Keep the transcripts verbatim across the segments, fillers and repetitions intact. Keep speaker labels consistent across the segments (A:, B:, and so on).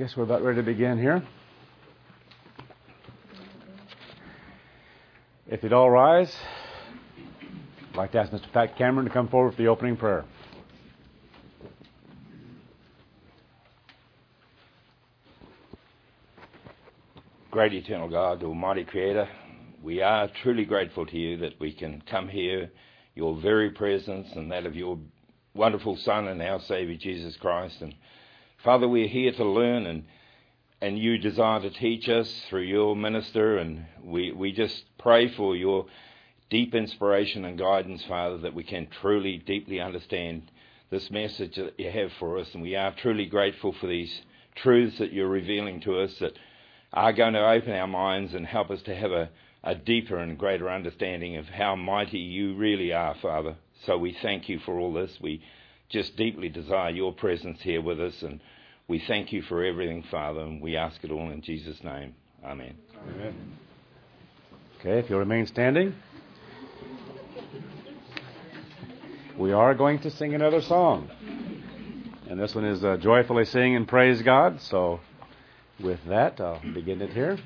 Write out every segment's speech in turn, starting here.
A: Guess we're about ready to begin here. If you'd all rise, I'd like to ask Mister Pat Cameron to come forward for the opening prayer.
B: Great eternal God, Almighty Creator, we are truly grateful to you that we can come here, your very presence and that of your wonderful Son and our Saviour Jesus Christ. And Father, we're here to learn, and and you desire to teach us through your minister, and we, we just pray for your deep inspiration and guidance, Father, that we can truly, deeply understand this message that you have for us. And we are truly grateful for these truths that you're revealing to us that are going to open our minds and help us to have a, a deeper and greater understanding of how mighty you really are, Father. So we thank you for all this. We just deeply desire your presence here with us, and we thank you for everything, Father, and we ask it all in Jesus' name. Amen.
A: Amen. Okay, if you'll remain standing. We are going to sing another song. And this one is uh, Joyfully Sing and Praise God. So with that, I'll begin it here.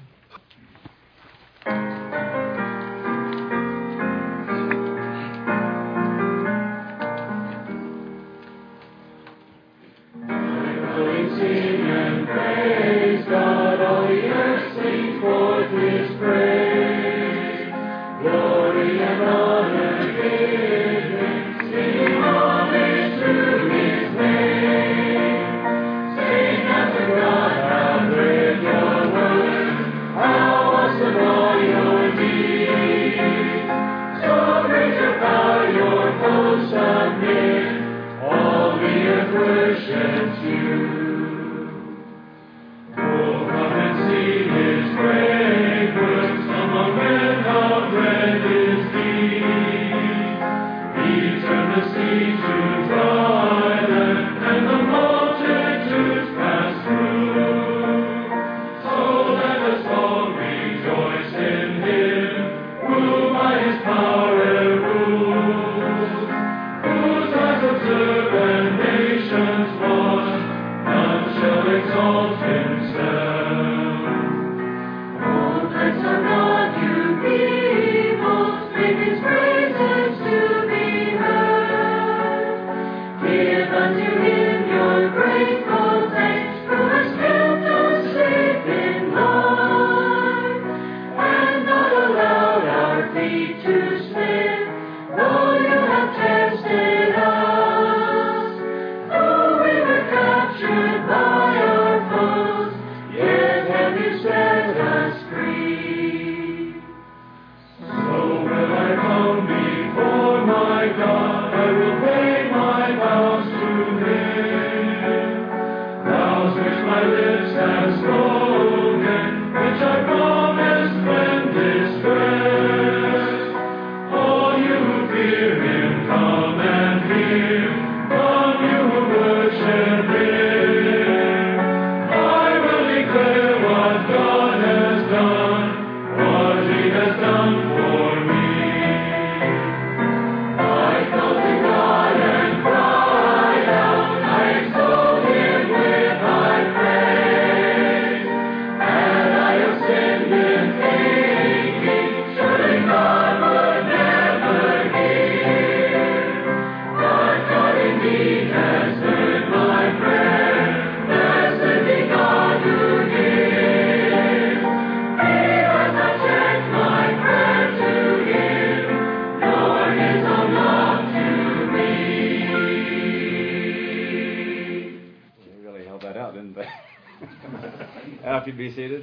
A: Be seated.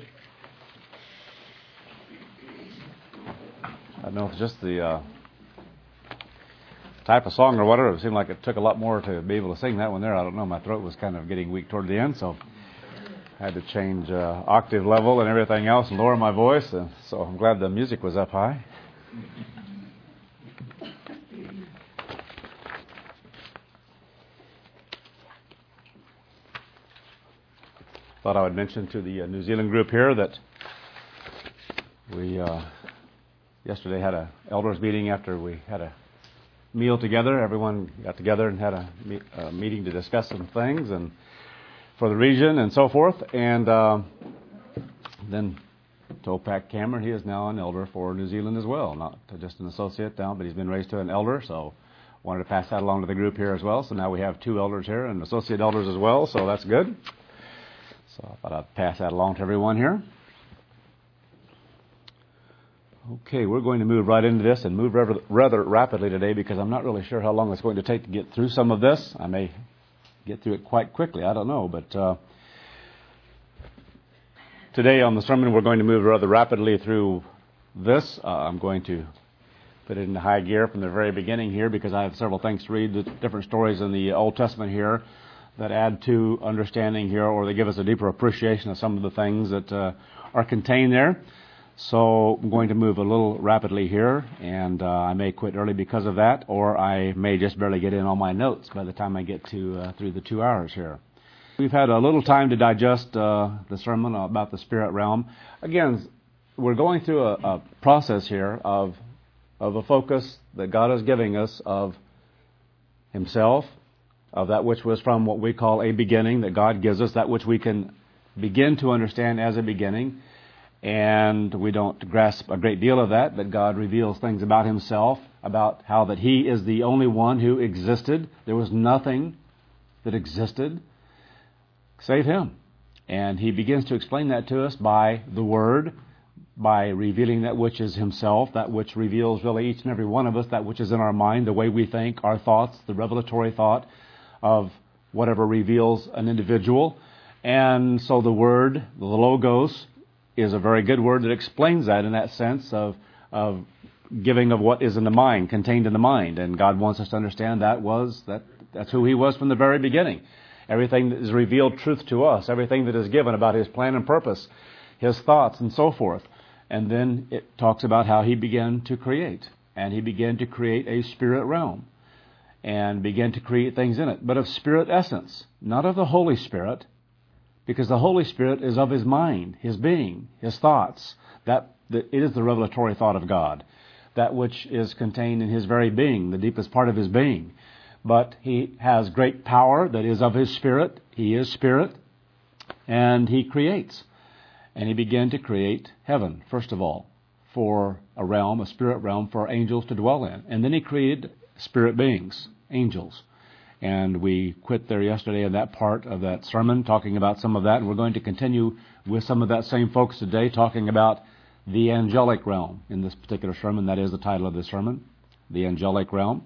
A: I don't know if it's just the uh, type of song or whatever. It seemed like it took a lot more to be able to sing that one there. I don't know. My throat was kind of getting weak toward the end, so I had to change uh, octave level and everything else and lower my voice. And so I'm glad the music was up high. Thought I would mention to the uh, New Zealand group here that we uh, yesterday had a elders meeting after we had a meal together. Everyone got together and had a, me- a meeting to discuss some things, and for the region and so forth. And uh, then Topak Cameron, he is now an elder for New Zealand as well, not just an associate now, but he's been raised to an elder, so wanted to pass that along to the group here as well. So now we have two elders here and associate elders as well, so that's good. So I thought I'd pass that along to everyone here. Okay, we're going to move right into this and move rather, rather rapidly today because I'm not really sure how long it's going to take to get through some of this. I may get through it quite quickly, I don't know, but uh, today on the sermon we're going to move rather rapidly through this. Uh, I'm going to put it into high gear from the very beginning here because I have several things to read, the different stories in the Old Testament here that add to understanding here, or they give us a deeper appreciation of some of the things that uh, are contained there. So I'm going to move a little rapidly here, and uh, I may quit early because of that, or I may just barely get in all my notes by the time I get to uh, through the two hours here. We've had a little time to digest uh, the sermon about the spirit realm. Again, we're going through a, a process here of of a focus that God is giving us of Himself, of that which was from what we call a beginning, that God gives us, that which we can begin to understand as a beginning. And we don't grasp a great deal of that, but God reveals things about Himself, about how that He is the only one who existed. There was nothing that existed save Him. And He begins to explain that to us by the Word, by revealing that which is Himself, that which reveals really each and every one of us, that which is in our mind, the way we think, our thoughts, the revelatory thought of whatever reveals an individual. And so the Word, the Logos, is a very good word that explains that in that sense of of giving of what is in the mind, contained in the mind. And God wants us to understand that was that that's who He was from the very beginning. Everything that is revealed truth to us, everything that is given about His plan and purpose, His thoughts and so forth. And then it talks about how He began to create. And He began to create a spirit realm. And began to create things in it. But of spirit essence, not of the Holy Spirit. Because the Holy Spirit is of His mind, His being, His thoughts. That, that it is the revelatory thought of God. That which is contained in His very being, the deepest part of His being. But He has great power that is of His Spirit. He is Spirit. And He creates. And He began to create heaven, first of all, for a realm, a spirit realm for angels to dwell in. And then He created spirit beings, angels. And we quit there yesterday in that part of that sermon, talking about some of that. And we're going to continue with some of that same focus today, talking about the angelic realm in this particular sermon. That is the title of this sermon, the angelic realm.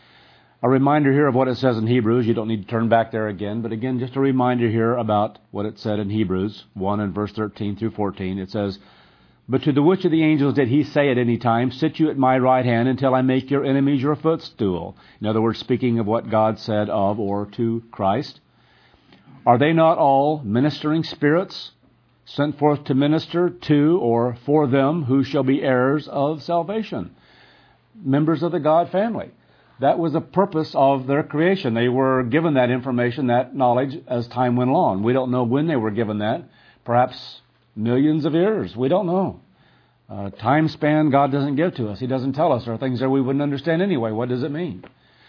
A: A reminder here of what it says in Hebrews. You don't need to turn back there again. But again, just a reminder here about what it said in Hebrews one and verse thirteen through fourteen. It says, "But to the which of the angels did He say at any time, 'Sit you at my right hand until I make your enemies your footstool'?" In other words, speaking of what God said of or to Christ. "Are they not all ministering spirits, sent forth to minister to or for them who shall be heirs of salvation?" Members of the God family. That was the purpose of their creation. They were given that information, that knowledge, as time went along. We don't know when they were given that. Perhaps millions of years. We don't know. Uh, time span God doesn't give to us. He doesn't tell us. There are things that we wouldn't understand anyway. What does it mean?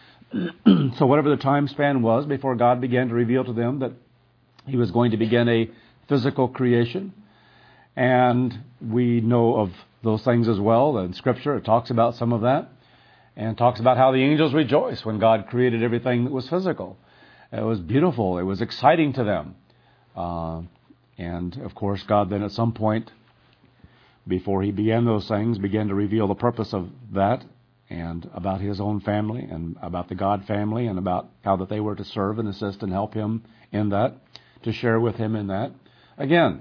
A: So whatever the time span was before God began to reveal to them that He was going to begin a physical creation. And we know of those things as well. In Scripture, it talks about some of that. And talks about how the angels rejoiced when God created everything that was physical. It was beautiful. It was exciting to them. Uh, and, of course, God then at some point, before He began those things, began to reveal the purpose of that and about His own family and about the God family and about how that they were to serve and assist and help Him in that, to share with Him in that. Again,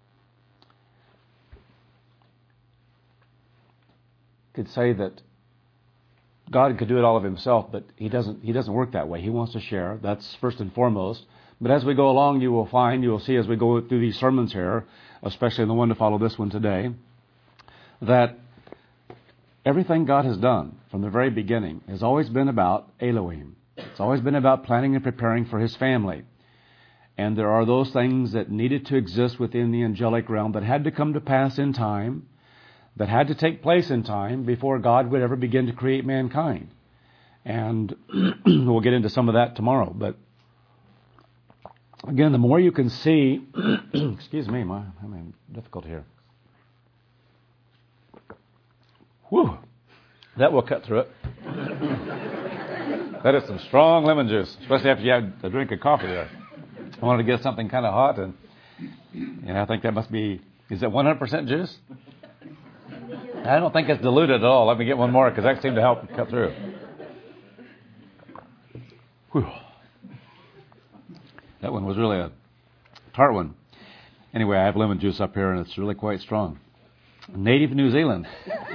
A: could say that God could do it all of Himself, but He doesn't He doesn't work that way. He wants to share. That's first and foremost. But as we go along, you will find, you will see as we go through these sermons here, especially the one to follow this one today, that everything God has done from the very beginning has always been about Elohim. It's always been about planning and preparing for His family. And there are those things that needed to exist within the angelic realm that had to come to pass in time, that had to take place in time before God would ever begin to create mankind. And we'll get into some of that tomorrow. But again, the more you can see, excuse me, my, I'm having difficulty here. Whew, that will cut through it. That is some strong lemon juice, especially after you have a drink of coffee there. I wanted to get something kind of hot, and, and I think that must be, is that one hundred percent juice? I don't think it's diluted at all. Let me get one more, because that seemed to help cut through. Whew. That one was really a tart one. Anyway, I have lemon juice up here, and it's really quite strong. Native New Zealand.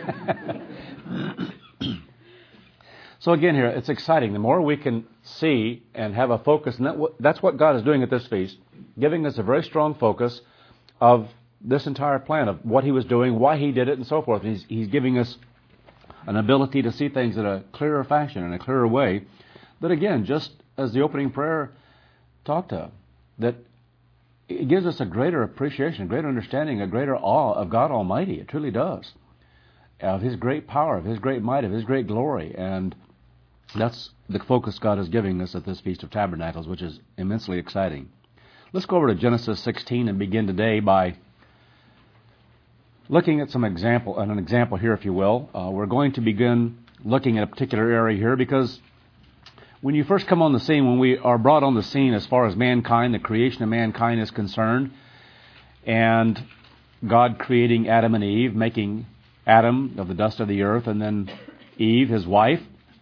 A: So again here, it's exciting. The more we can see and have a focus, and that, that's what God is doing at this feast, giving us a very strong focus of this entire plan, of what He was doing, why He did it, and so forth. He's, he's giving us an ability to see things in a clearer fashion, in a clearer way, that again, just as the opening prayer talked of, that it gives us a greater appreciation, a greater understanding, a greater awe of God Almighty. It truly does. Of His great power, of His great might, of His great glory. And that's the focus God is giving us at this Feast of Tabernacles, which is immensely exciting. Let's go over to Genesis sixteen and begin today by looking at some example, an example here, if you will. Uh, we're going to begin looking at a particular area here because when you first come on the scene, when we are brought on the scene as far as mankind, the creation of mankind is concerned, and God creating Adam and Eve, making Adam of the dust of the earth, and then Eve, his wife,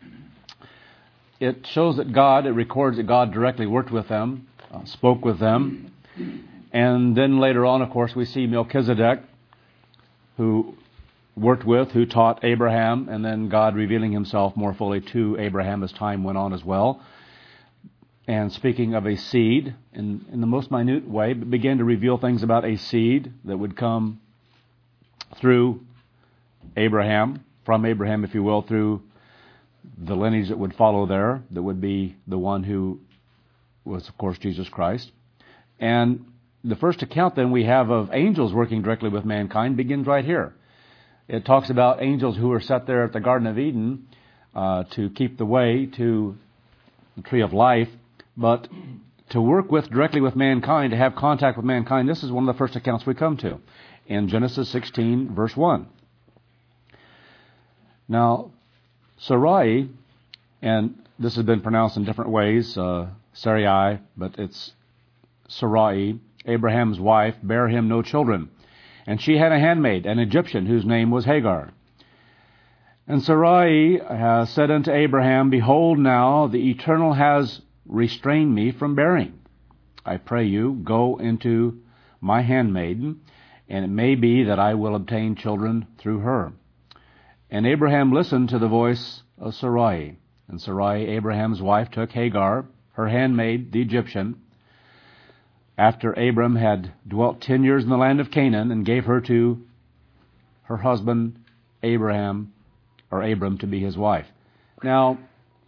A: it shows that God, it records that God directly worked with them, uh, spoke with them, and then later on, of course, we see Melchizedek, who worked with, who taught Abraham, and then God revealing Himself more fully to Abraham as time went on as well. And speaking of a seed, in, in the most minute way, began to reveal things about a seed that would come through Abraham, from Abraham, if you will, through the lineage that would follow there, that would be the one who was, of course, Jesus Christ. And the first account then we have of angels working directly with mankind begins right here. It talks about angels who were set there at the Garden of Eden uh, to keep the way to the tree of life, but to work with directly with mankind, to have contact with mankind. This is one of the first accounts we come to in Genesis sixteen, verse one. Now, Sarai, and this has been pronounced in different ways, uh, Sarai, but it's Sarai, Abraham's wife, bare him no children. And she had a handmaid, an Egyptian, whose name was Hagar. And Sarai uh, said unto Abraham, Behold now, the Eternal has restrained me from bearing. I pray you, go into my handmaiden, and it may be that I will obtain children through her. And Abraham listened to the voice of Sarai. And Sarai, Abraham's wife, took Hagar, her handmaid, the Egyptian, after Abram had dwelt ten years in the land of Canaan, and gave her to her husband Abraham, or Abram, to be his wife. Now,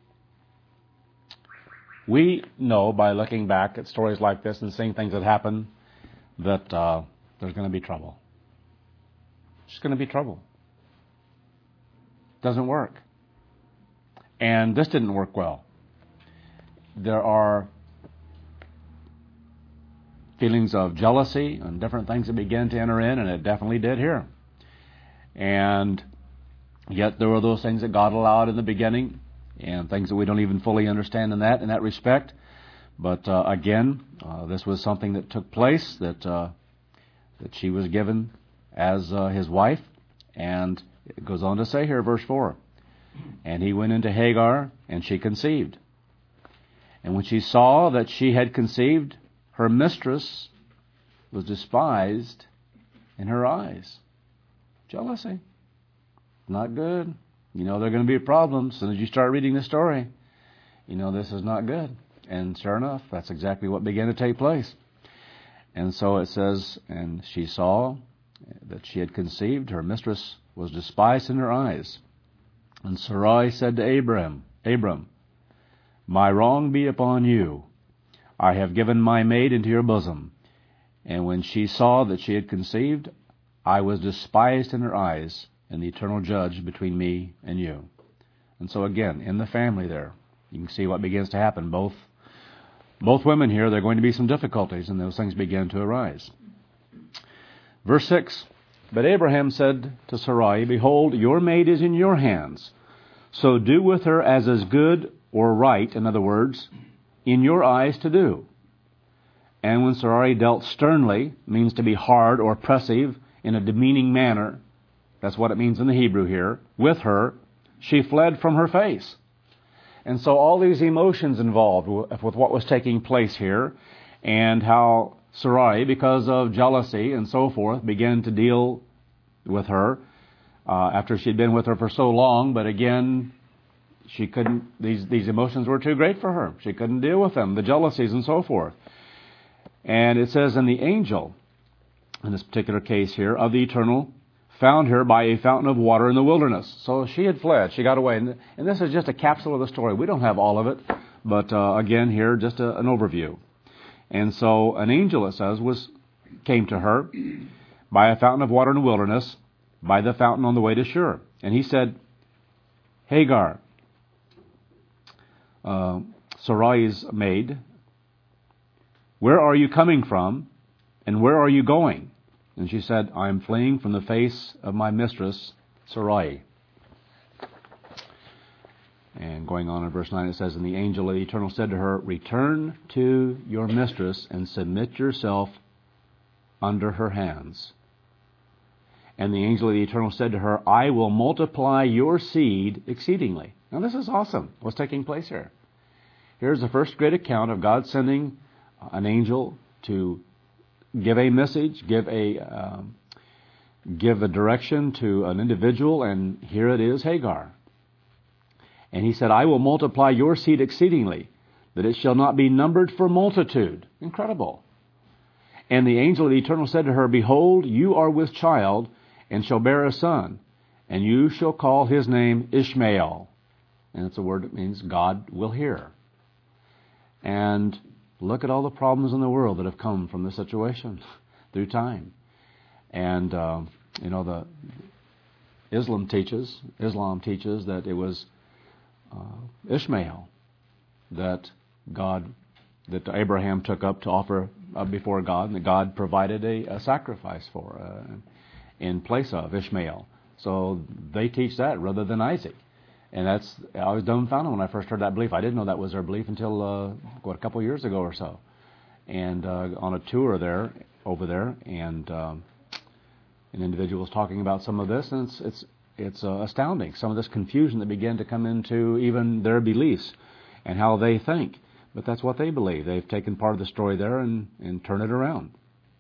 A: we know by looking back at stories like this and seeing things that happen that uh, there's going to be trouble. There's going to be trouble. Doesn't work. And this didn't work well. There are feelings of jealousy and different things that began to enter in, and it definitely did here. And yet there were those things that God allowed in the beginning, and things that we don't even fully understand in that in that respect. But uh, again, uh, this was something that took place, that uh, that she was given as uh, his wife. And it goes on to say here, verse four, and he went into Hagar, and she conceived. And when she saw that she had conceived, her mistress was despised in her eyes. Jealousy. Not good. You know there are going to be problems as soon as you start reading the story. You know this is not good. And sure enough, that's exactly what began to take place. And so it says, and she saw that she had conceived, her mistress was despised in her eyes. And Sarai said to Abram, Abram, my wrong be upon you. I have given my maid into your bosom. And when she saw that she had conceived, I was despised in her eyes, and the eternal judge between me and you. And so again, in the family there, you can see what begins to happen. Both both women here, there are going to be some difficulties, and those things began to arise. Verse six, but Abraham said to Sarai, behold, your maid is in your hands. So do with her as is good or right, in other words, in your eyes to do. And when Sarai dealt sternly, means to be hard or oppressive in a demeaning manner, that's what it means in the Hebrew here, with her, she fled from her face. And so all these emotions involved with what was taking place here, and how Sarai, because of jealousy and so forth, began to deal with her uh, after she'd been with her for so long. But again, she couldn't. These these emotions were too great for her. She couldn't deal with them, the jealousies and so forth. And it says, and the angel, in this particular case here, of the Eternal, found her by a fountain of water in the wilderness. So she had fled. She got away. And, and this is just a capsule of the story. We don't have all of it. But uh, again, here, just a, an overview. And so an angel, it says, was came to her by a fountain of water in the wilderness, by the fountain on the way to Shur. And he said, Hagar, uh, Sarai's maid, where are you coming from, and where are you going? And she said, I am fleeing from the face of my mistress, Sarai. And going on in verse nine, it says, and the angel of the Eternal said to her, return to your mistress and submit yourself under her hands. And the angel of the Eternal said to her, I will multiply your seed exceedingly. Now this is awesome, what's taking place here. Here's the first great account of God sending an angel to give a message, give a um, give a direction to an individual, and here it is, Hagar. And he said, I will multiply your seed exceedingly, that it shall not be numbered for multitude. Incredible. And the angel of the Eternal said to her, behold, you are with child, and shall bear a son, and you shall call his name Ishmael. And it's a word that means God will hear. And look at all the problems in the world that have come from this situation through time. And, uh, you know, the Islam teaches, Islam teaches that it was uh, Ishmael that God, that Abraham took up to offer uh, before God, and that God provided a, a sacrifice for uh, in place of Ishmael. So they teach that rather than Isaac. And that's, I was dumbfounded when I first heard that belief. I didn't know that was their belief until, uh, what, a couple of years ago or so. And uh, on a tour there, over there, and um, an individual was talking about some of this, and it's it's, it's uh, astounding, some of this confusion that began to come into even their beliefs and how they think. But that's what they believe. They've taken part of the story there and, and turned it around.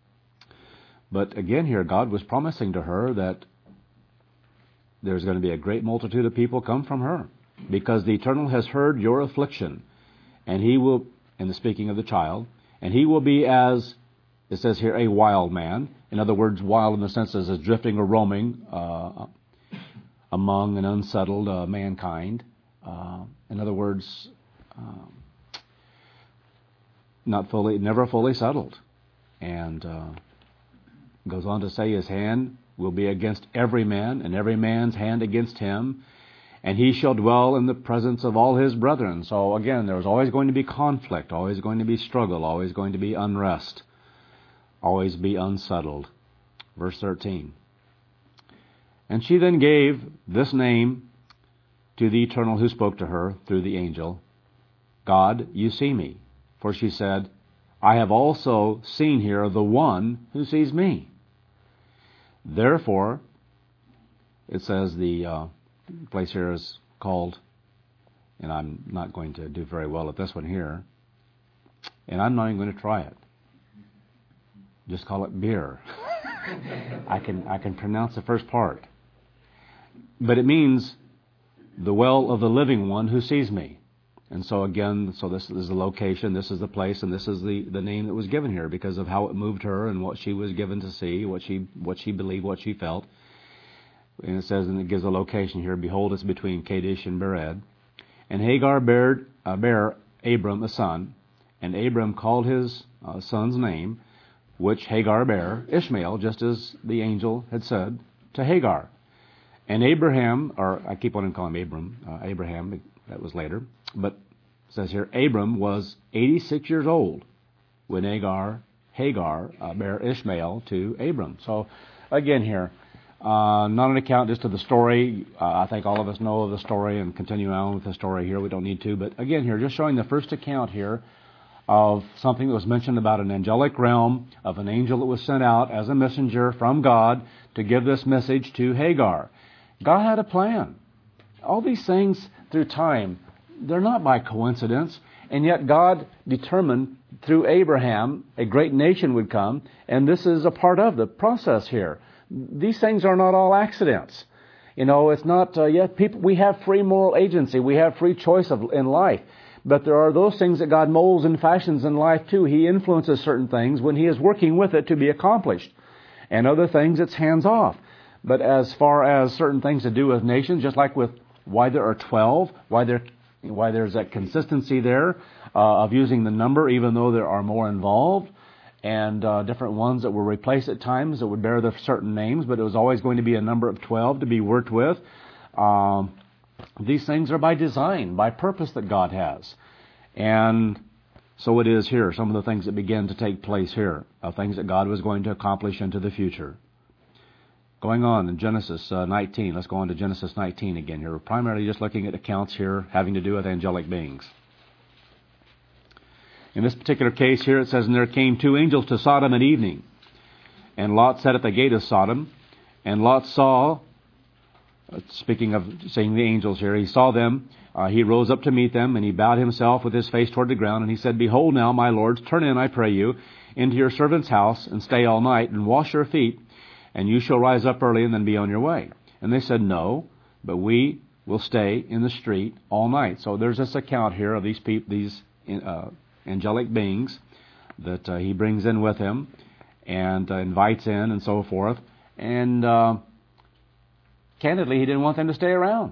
A: But again here, God was promising to her that there's going to be a great multitude of people come from her, because the Eternal has heard your affliction, and he will, in the speaking of the child, and he will be as, it says here, a wild man. In other words, wild in the sense as a drifting or roaming uh, among an unsettled uh, mankind. Uh, in other words, um, not fully, never fully settled. And uh, goes on to say his hand will be against every man, and every man's hand against him, and he shall dwell in the presence of all his brethren. So again, there's always going to be conflict, always going to be struggle, always going to be unrest, always be unsettled. Verse thirteen. And she then gave this name to the Eternal who spoke to her through the angel, God, you see me. For she said, I have also seen here the one who sees me. Therefore, it says the uh, place here is called, and I'm not going to do very well at this one here, and I'm not even going to try it. Just call it beer. I can I can pronounce the first part. But it means the well of the living one who sees me. And so again, so this is the location, this is the place, and this is the, the name that was given here because of how it moved her and what she was given to see, what she what she believed, what she felt. And it says, and it gives a location here, behold, it's between Kadesh and Bered. And Hagar bare, uh, bare Abram a son, and Abram called his uh, son's name, which Hagar bare, Ishmael, just as the angel had said to Hagar. And Abraham, or I keep on calling him Abram, uh, Abraham, that was later, but It says here, Abram was eighty-six years old when Hagar, Hagar uh, bare Ishmael to Abram. So, again here, uh, not an account just of the story. Uh, I think all of us know of the story and continue on with the story here. We don't need to. But again here, just showing the first account here of something that was mentioned about an angelic realm, of an angel that was sent out as a messenger from God to give this message to Hagar. God had a plan. All these things through time, they're not by coincidence, and yet God determined through Abraham a great nation would come, and this is a part of the process here. These things are not all accidents. You know, it's not, uh, yet people, we have free moral agency, we have free choice of, in life. But there are those things that God molds and fashions in life too. He influences certain things when He is working with it to be accomplished. And other things, it's hands off. But as far as certain things to do with nations, just like with why there are twelve, why there, why there's that consistency there uh, of using the number, even though there are more involved, and uh, different ones that were replaced at times that would bear the certain names, but it was always going to be a number of twelve to be worked with. Um, These things are by design, by purpose that God has. And so it is here, some of the things that begin to take place here, of things that God was going to accomplish into the future. Going on in Genesis uh, nineteen, let's go on to Genesis nineteen again here. We're primarily just looking at accounts here having to do with angelic beings. In this particular case here, it says, And there came two angels to Sodom at evening, and Lot sat at the gate of Sodom, and Lot saw... Speaking of seeing the angels here, he saw them, uh, he rose up to meet them, and he bowed himself with his face toward the ground, and he said, Behold now, my lords, turn in, I pray you, into your servant's house, and stay all night, and wash your feet, and you shall rise up early, and then be on your way. And they said, No, but we will stay in the street all night. So there's this account here of these people, these uh, angelic beings that uh, he brings in with him, and uh, invites in, and so forth, and... Uh, Candidly, he didn't want them to stay around.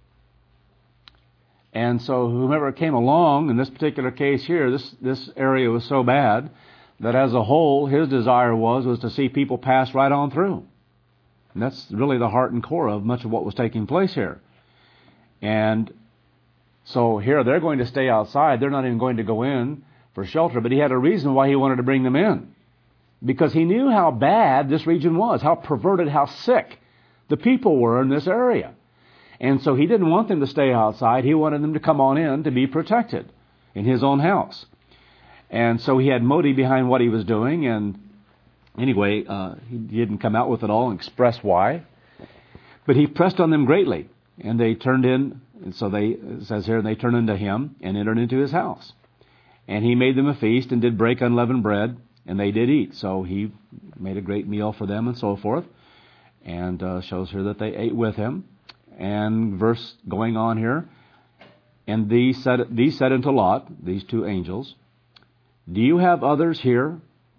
A: And so whomever came along, in this particular case here, this, this area was so bad that as a whole, his desire was, was to see people pass right on through. And that's really the heart and core of much of what was taking place here. And so here they're going to stay outside. They're not even going to go in for shelter. But he had a reason why he wanted to bring them in. Because he knew how bad this region was, how perverted, how sick the people were in this area. And so he didn't want them to stay outside. He wanted them to come on in to be protected in his own house. And so he had motive behind what he was doing. And anyway, uh, he didn't come out with it all and express why. But he pressed on them greatly. And they turned in, and so they, it says here, they turned into him and entered into his house. And he made them a feast and did break unleavened bread, and they did eat. So he made a great meal for them and so forth. And uh, shows here that they ate with him. And verse going on here, and these said, these said unto Lot, these two angels, Do you have others here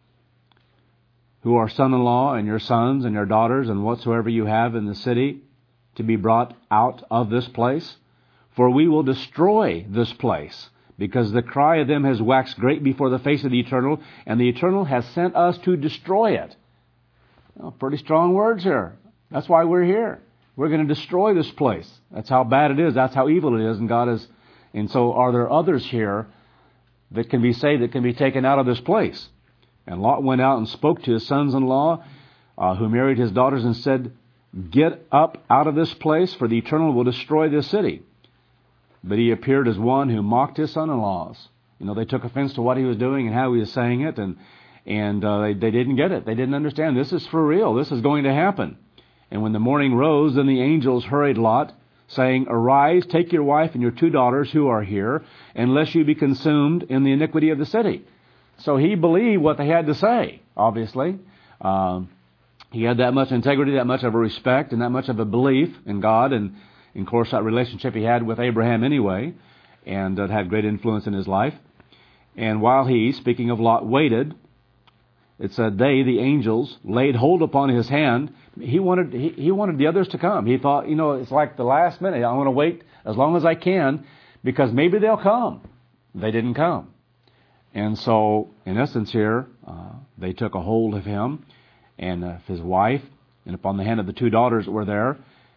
A: who are son-in-law, and your sons and your daughters, and whatsoever you have in the city, to be brought out of this place? For we will destroy this place, because the cry of them has waxed great before the face of the Eternal, and the Eternal has sent us to destroy it. Well, pretty strong words here. That's why we're here. We're going to destroy this place. That's how bad it is. That's how evil it is. And God is. And so are there others here that can be saved, that can be taken out of this place? And Lot went out and spoke to his sons-in-law, uh, who married his daughters, and said, Get up out of this place, for the Eternal will destroy this city. But he appeared as one who mocked his son-in-laws. You know, they took offense to what he was doing and how he was saying it, and And uh, they, they didn't get it. They didn't understand. This is for real. This is going to happen. And when the morning rose, then the angels hurried Lot, saying, Arise, take your wife and your two daughters who are here, unless you be consumed in the iniquity of the city. So he believed what they had to say, obviously. Um, he had that much integrity, that much of a respect, and that much of a belief in God. And, of course, that relationship he had with Abraham anyway, and that had great influence in his life. And while he, speaking of Lot, waited, it said they, the angels, laid hold upon his hand. He wanted he, he wanted the others to come. He thought, you know, it's like the last minute. I want to wait as long as I can because maybe they'll come. They didn't come. And so, in essence here, uh, they took a hold of him and uh, his wife, and upon the hand of the two daughters that were there.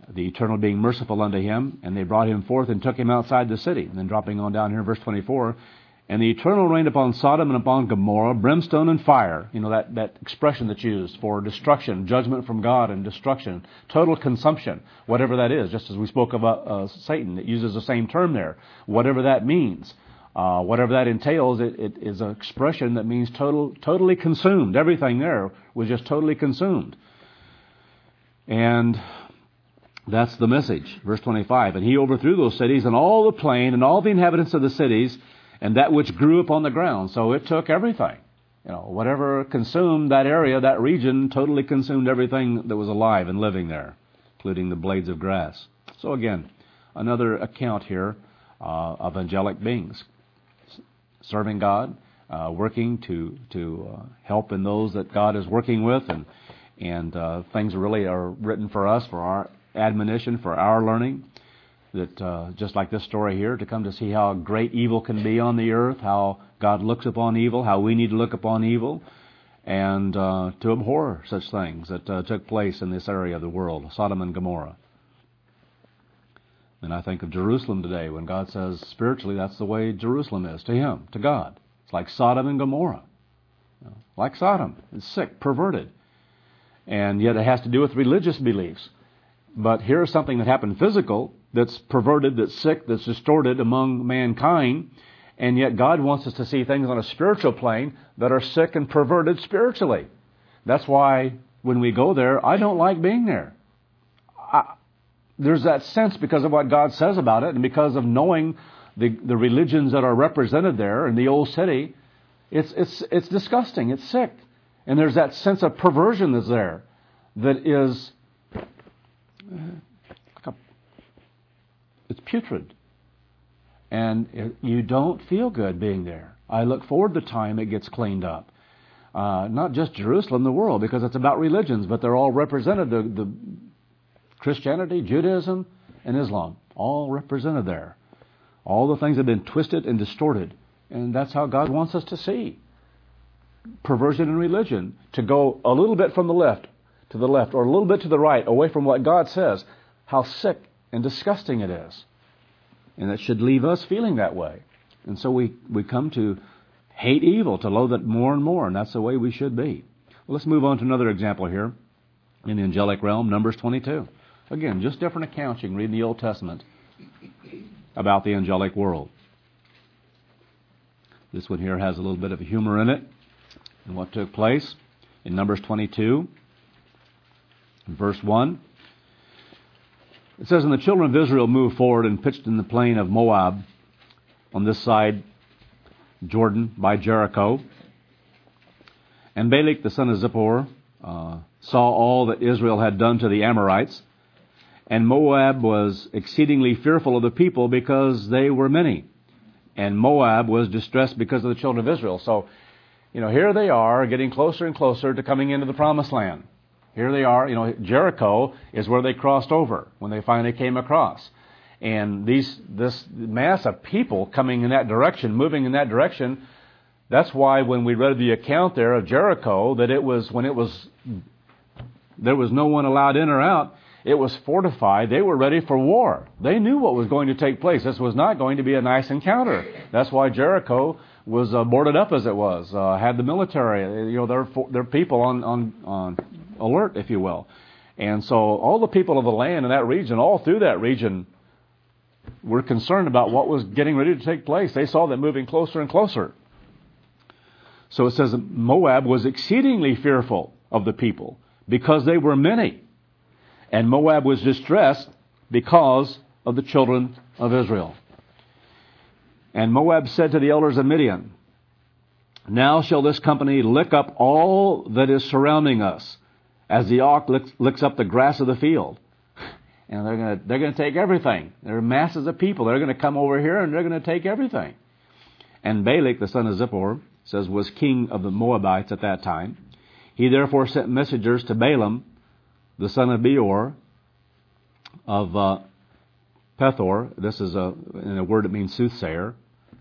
A: the Eternal being merciful unto him, and they brought him forth and took him outside the city. And then dropping on down here in verse twenty-four, and the Eternal rained upon Sodom and upon Gomorrah brimstone and fire. You know, that, that expression that's used for destruction, judgment from God and destruction, total consumption, whatever that is. Just as we spoke about uh, Satan, it uses the same term there. Whatever that means, uh, whatever that entails, it, it is an expression that means total, totally consumed. Everything there was just totally consumed. And that's the message. Verse twenty-five, and he overthrew those cities and all the plain and all the inhabitants of the cities and that which grew upon the ground. So it took everything. You know, whatever consumed that area, that region, totally consumed everything that was alive and living there, including the blades of grass. So again, another account here uh, of angelic beings serving God, uh, working to to uh, help in those that God is working with, and and uh, things really are written for us, for our admonition, for our learning. That uh, just like this story here, to come to see how great evil can be on the earth, how God looks upon evil, how we need to look upon evil, and uh, to abhor such things that uh, took place in this area of the world, Sodom and Gomorrah. And I think of Jerusalem today, when God says spiritually that's the way Jerusalem is to Him, to God. It's like Sodom and Gomorrah. You know, like Sodom. It's sick, perverted. And yet it has to do with religious beliefs. But here's something that happened physical, that's perverted, that's sick, that's distorted among mankind, and yet God wants us to see things on a spiritual plane that are sick and perverted spiritually. That's why when we go there, I don't like being there. I, there's that sense because of what God says about it, and because of knowing the, the religions that are represented there in the old city, it's, it's, it's disgusting, it's sick. And there's that sense of perversion that's there that is... It's putrid. And it, you don't feel good being there. I look forward to the time it gets cleaned up. Uh, not just Jerusalem, the world, because it's about religions, but they're all represented. The, the Christianity, Judaism, and Islam, all represented there. All the things have been twisted and distorted. And that's how God wants us to see perversion in religion, to go a little bit from the left to the left, or a little bit to the right, away from what God says. How sick and disgusting it is. And that should leave us feeling that way. And so we, we come to hate evil, to loathe it more and more, and that's the way we should be. Well, let's move on to another example here in the angelic realm, Numbers twenty-two. Again, just different accounts you can read in the Old Testament about the angelic world. This one here has a little bit of humor in it, and what took place in Numbers twenty-two, verse one. It says, and the children of Israel moved forward and pitched in the plain of Moab on this side, Jordan, by Jericho. And Balak the son of Zippor uh, saw all that Israel had done to the Amorites. And Moab was exceedingly fearful of the people because they were many. And Moab was distressed because of the children of Israel. So, you know, here they are getting closer and closer to coming into the promised land. Here they are, you know, Jericho is where they crossed over when they finally came across. And these this mass of people coming in that direction, moving in that direction, that's why when we read the account there of Jericho, that it was, when it was, there was no one allowed in or out, it was fortified. They were ready for war. They knew what was going to take place. This was not going to be a nice encounter. That's why Jericho was uh, boarded up as it was, uh, had the military, you know, their their people on, on, on alert, if you will. And so all the people of the land in that region, all through that region, were concerned about what was getting ready to take place. They saw them moving closer and closer. So it says that Moab was exceedingly fearful of the people because they were many. And Moab was distressed because of the children of Israel. And Moab said to the elders of Midian, now shall this company lick up all that is surrounding us, as the ox licks, licks up the grass of the field. And they're going to they're going to take everything. There are masses of people. They're going to come over here and they're going to take everything. And Balak, the son of Zippor, says, was king of the Moabites at that time. He therefore sent messengers to Balaam, the son of Beor, of uh, Pethor. This is a, in a word that means soothsayer,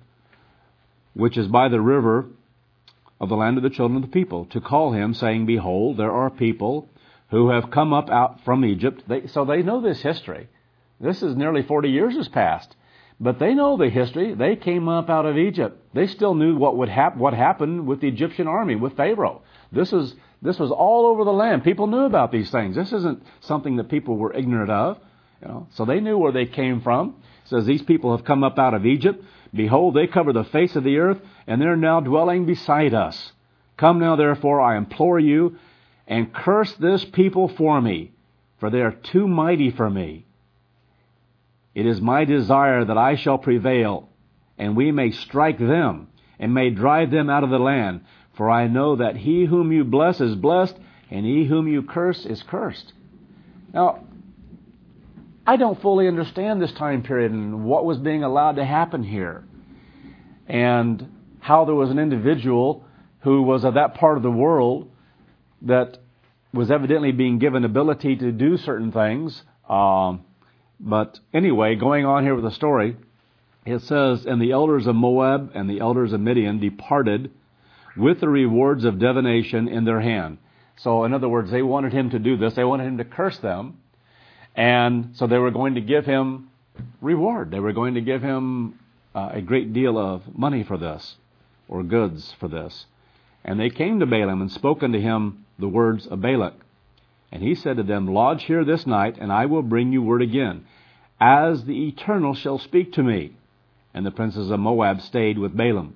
A: which is by the river of the land of the children of the people, to call him, saying, behold, there are people who have come up out from Egypt. They, so they know this history. This is nearly forty years has passed. But they know the history. They came up out of Egypt. They still knew what would hap- what happened with the Egyptian army, with Pharaoh. This is this was all over the land. People knew about these things. This isn't something that people were ignorant of. You know, so they knew where they came from. It says, these people have come up out of Egypt. Behold, they cover the face of the earth, and they're now dwelling beside us. Come now, therefore, I implore you, and curse this people for me, for they are too mighty for me. It is my desire that I shall prevail, and we may strike them, and may drive them out of the land. For I know that he whom you bless is blessed, and he whom you curse is cursed. Now, I don't fully understand this time period and what was being allowed to happen here, and how there was an individual who was of that part of the world that was evidently being given ability to do certain things. Um, but anyway, going on here with the story, it says, and the elders of Moab and the elders of Midian departed with the rewards of divination in their hand. So in other words, they wanted him to do this. They wanted him to curse them. And so they were going to give him reward. They were going to give him uh, a great deal of money for this, or goods for this. And they came to Balaam and spoke unto him the words of Balak. And he said to them, Lodge here this night, and I will bring you word again, as the Eternal shall speak to me. And the princes of Moab stayed with Balaam.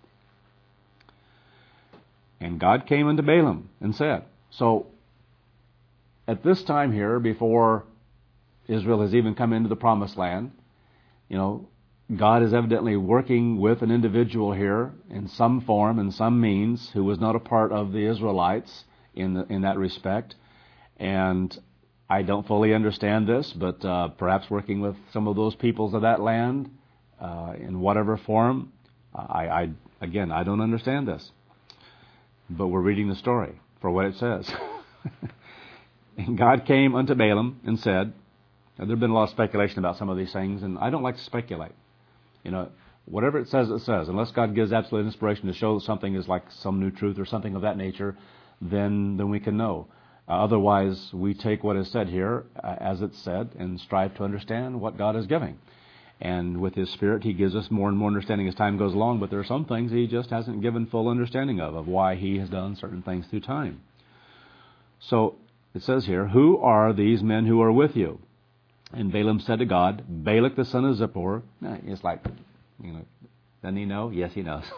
A: And God came unto Balaam and said, so at this time here, before Israel has even come into the promised land, you know, God is evidently working with an individual here in some form, in some means, who was not a part of the Israelites in the, in that respect. And I don't fully understand this, but uh, perhaps working with some of those peoples of that land uh, in whatever form, I, I again, I don't understand this. But we're reading the story for what it says. And God came unto Balaam and said, now, there have been a lot of speculation about some of these things, and I don't like to speculate. You know, whatever it says, it says. Unless God gives absolute inspiration to show that something is like some new truth or something of that nature, then then we can know. Uh, otherwise, we take what is said here uh, as it's said and strive to understand what God is giving. And with His Spirit, He gives us more and more understanding as time goes along, but there are some things He just hasn't given full understanding of, of why He has done certain things through time. So, it says here, who are these men who are with you? And Balaam said to God, Balak the son of Zippor. It's like, you know, doesn't he know? Yes, he knows.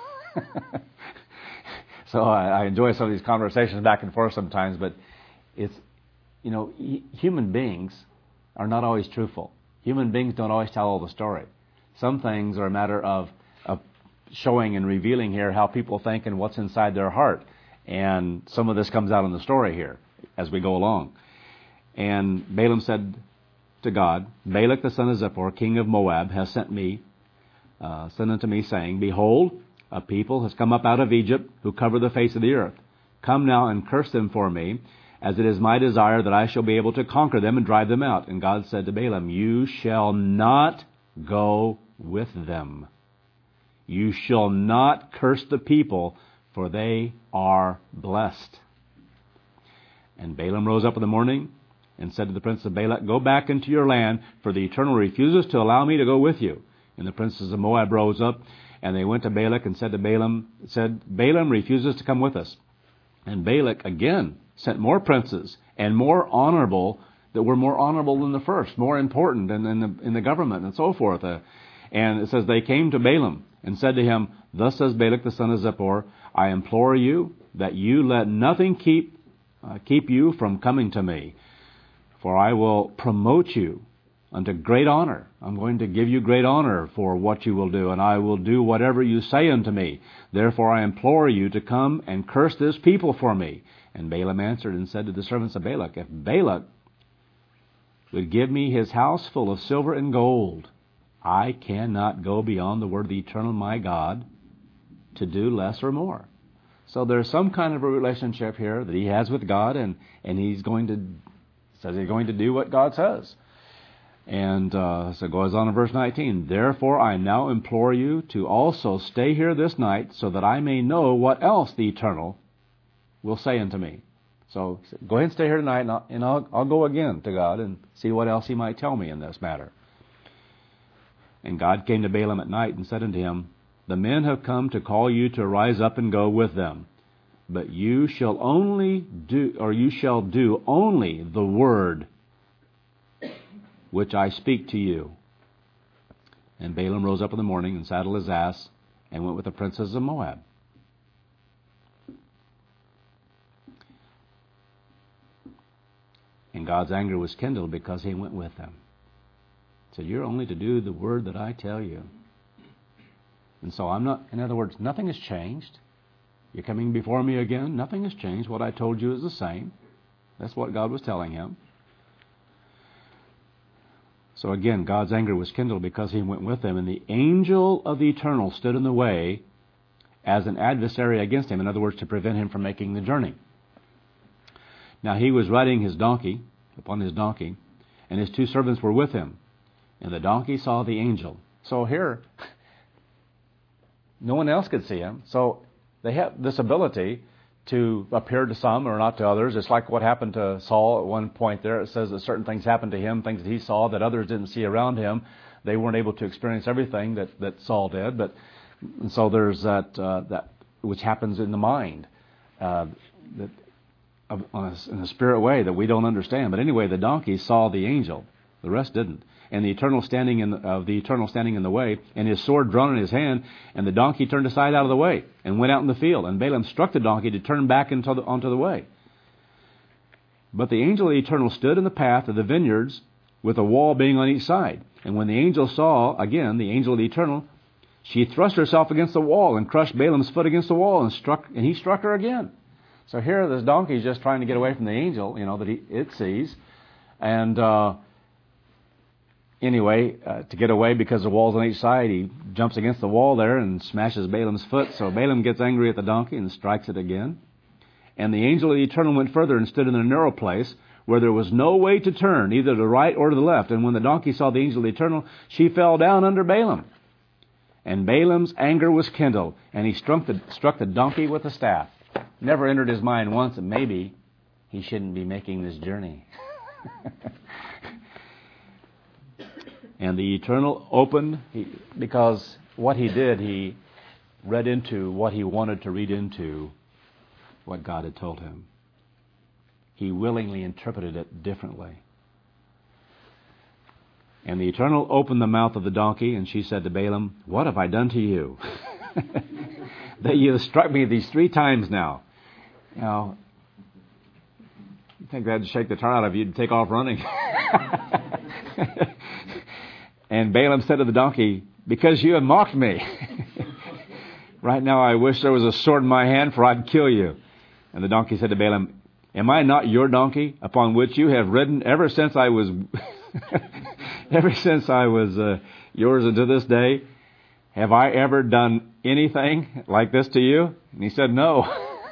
A: So I, I enjoy some of these conversations back and forth sometimes, but it's, you know, human beings are not always truthful. Human beings don't always tell all the story. Some things are a matter of, of showing and revealing here how people think and what's inside their heart. And some of this comes out in the story here as we go along. And Balaam said to God, Balak the son of Zippor, king of Moab, has sent me, uh, sent unto me, saying, Behold, a people has come up out of Egypt, who cover the face of the earth. Come now and curse them for me, as it is my desire that I shall be able to conquer them and drive them out. And God said to Balaam, You shall not go with them. You shall not curse the people, for they are blessed. And Balaam rose up in the morning and said to the prince of Balak, Go back into your land, for the Eternal refuses to allow me to go with you. And the princes of Moab rose up, and they went to Balak and said to Balaam, said, Balaam refuses to come with us. And Balak again sent more princes, and more honorable, that were more honorable than the first, more important in, in, the, in the government, and so forth. Uh, and it says, they came to Balaam and said to him, Thus says Balak the son of Zippor, I implore you that you let nothing keep uh, keep you from coming to me. For I will promote you unto great honor. I'm going to give you great honor for what you will do, and I will do whatever you say unto me. Therefore I implore you to come and curse this people for me. And Balaam answered and said to the servants of Balak, If Balak would give me his house full of silver and gold, I cannot go beyond the word of the Eternal my God to do less or more. So there's some kind of a relationship here that he has with God, and, and he's going to says he's going to do what God says. And uh, so it goes on in verse nineteen. Therefore I now implore you to also stay here this night, so that I may know what else the Eternal will say unto me. So go ahead and stay here tonight, and, I'll, and I'll, I'll go again to God and see what else he might tell me in this matter. And God came to Balaam at night and said unto him, The men have come to call you to rise up and go with them. But you shall only do, or you shall do only the word which I speak to you. And Balaam rose up in the morning and saddled his ass and went with the princes of Moab. And God's anger was kindled because he went with them. He said, you're only to do the word that I tell you. And so I'm not, in other words, nothing has changed. You're coming before me again. Nothing has changed. What I told you is the same. That's what God was telling him. So again, God's anger was kindled because he went with them. And the angel of the Eternal stood in the way as an adversary against him. In other words, to prevent him from making the journey. Now he was riding his donkey, upon his donkey, and his two servants were with him. And the donkey saw the angel. So here, no one else could see him. So they have this ability to appear to some or not to others. It's like what happened to Saul at one point there. It says that certain things happened to him, things that he saw that others didn't see around him. They weren't able to experience everything that, that Saul did. But and so there's that, uh, that which happens in the mind, uh, that of, on a, in a spirit way that we don't understand. But anyway, the donkey saw the angel. The rest didn't. And the eternal standing in the, uh, the eternal standing in the way, and his sword drawn in his hand, and the donkey turned aside out of the way and went out in the field. And Balaam struck the donkey to turn back into the, onto the way. But the angel of the Eternal stood in the path of the vineyards, with a wall being on each side. And when the angel saw, again, the angel of the Eternal, she thrust herself against the wall and crushed Balaam's foot against the wall, and struck, and he struck her again. So here, this donkey is just trying to get away from the angel, you know, that he, it sees, and uh, Anyway, uh, to get away because the wall's on each side, he jumps against the wall there and smashes Balaam's foot. So Balaam gets angry at the donkey and strikes it again. And the angel of the Eternal went further and stood in a narrow place where there was no way to turn, either to the right or to the left. And when the donkey saw the angel of the Eternal, she fell down under Balaam. And Balaam's anger was kindled, and he struck the, struck the donkey with a staff. Never entered his mind once that maybe he shouldn't be making this journey. And the Eternal opened, he, because what he did, he read into what he wanted to read into what God had told him. He willingly interpreted it differently. And the Eternal opened the mouth of the donkey, and she said to Balaam, what have I done to you? That you have struck me these three times now. You know, you think that'd shake the tar out of you to take off running. And Balaam said to the donkey, because you have mocked me. Right now I wish there was a sword in my hand, for I'd kill you. And the donkey said to Balaam, am I not your donkey, upon which you have ridden ever since I was ever since I was uh, yours unto this day? Have I ever done anything like this to you? And he said, no.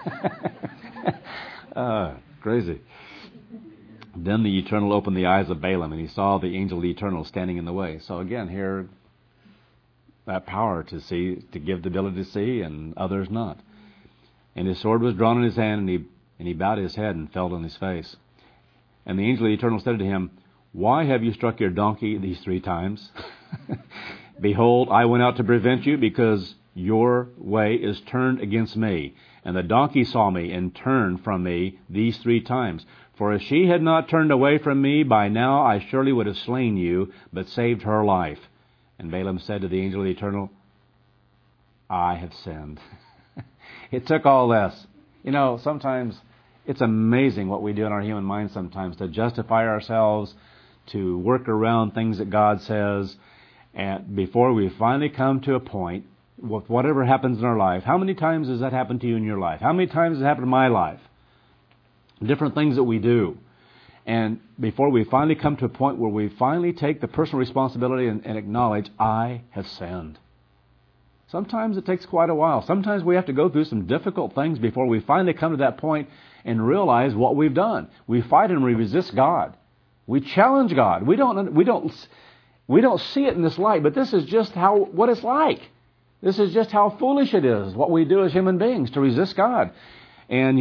A: uh, crazy. Then the Eternal opened the eyes of Balaam, and he saw the angel of the Eternal standing in the way. So again, here, that power to see, to give the ability to see, and others not. And his sword was drawn in his hand, and he and he bowed his head and fell on his face. And the angel of the Eternal said to him, why have you struck your donkey these three times? Behold, I went out to prevent you, because your way is turned against me. And the donkey saw me and turned from me these three times. For if she had not turned away from me, by now I surely would have slain you, but saved her life. And Balaam said to the angel of the Eternal, I have sinned. It took all this. You know, sometimes it's amazing what we do in our human mind sometimes to justify ourselves, to work around things that God says, and before we finally come to a point with whatever happens in our life. How many times has that happened to you in your life? How many times has it happened in my life? Different things that we do. And before we finally come to a point where we finally take the personal responsibility and, and acknowledge, I have sinned. Sometimes it takes quite a while. Sometimes we have to go through some difficult things before we finally come to that point and realize what we've done. We fight and we resist God. We challenge God. We don't, we don't, we don't see it in this light, but this is just how, what it's like. This is just how foolish it is, what we do as human beings, to resist God. And yet,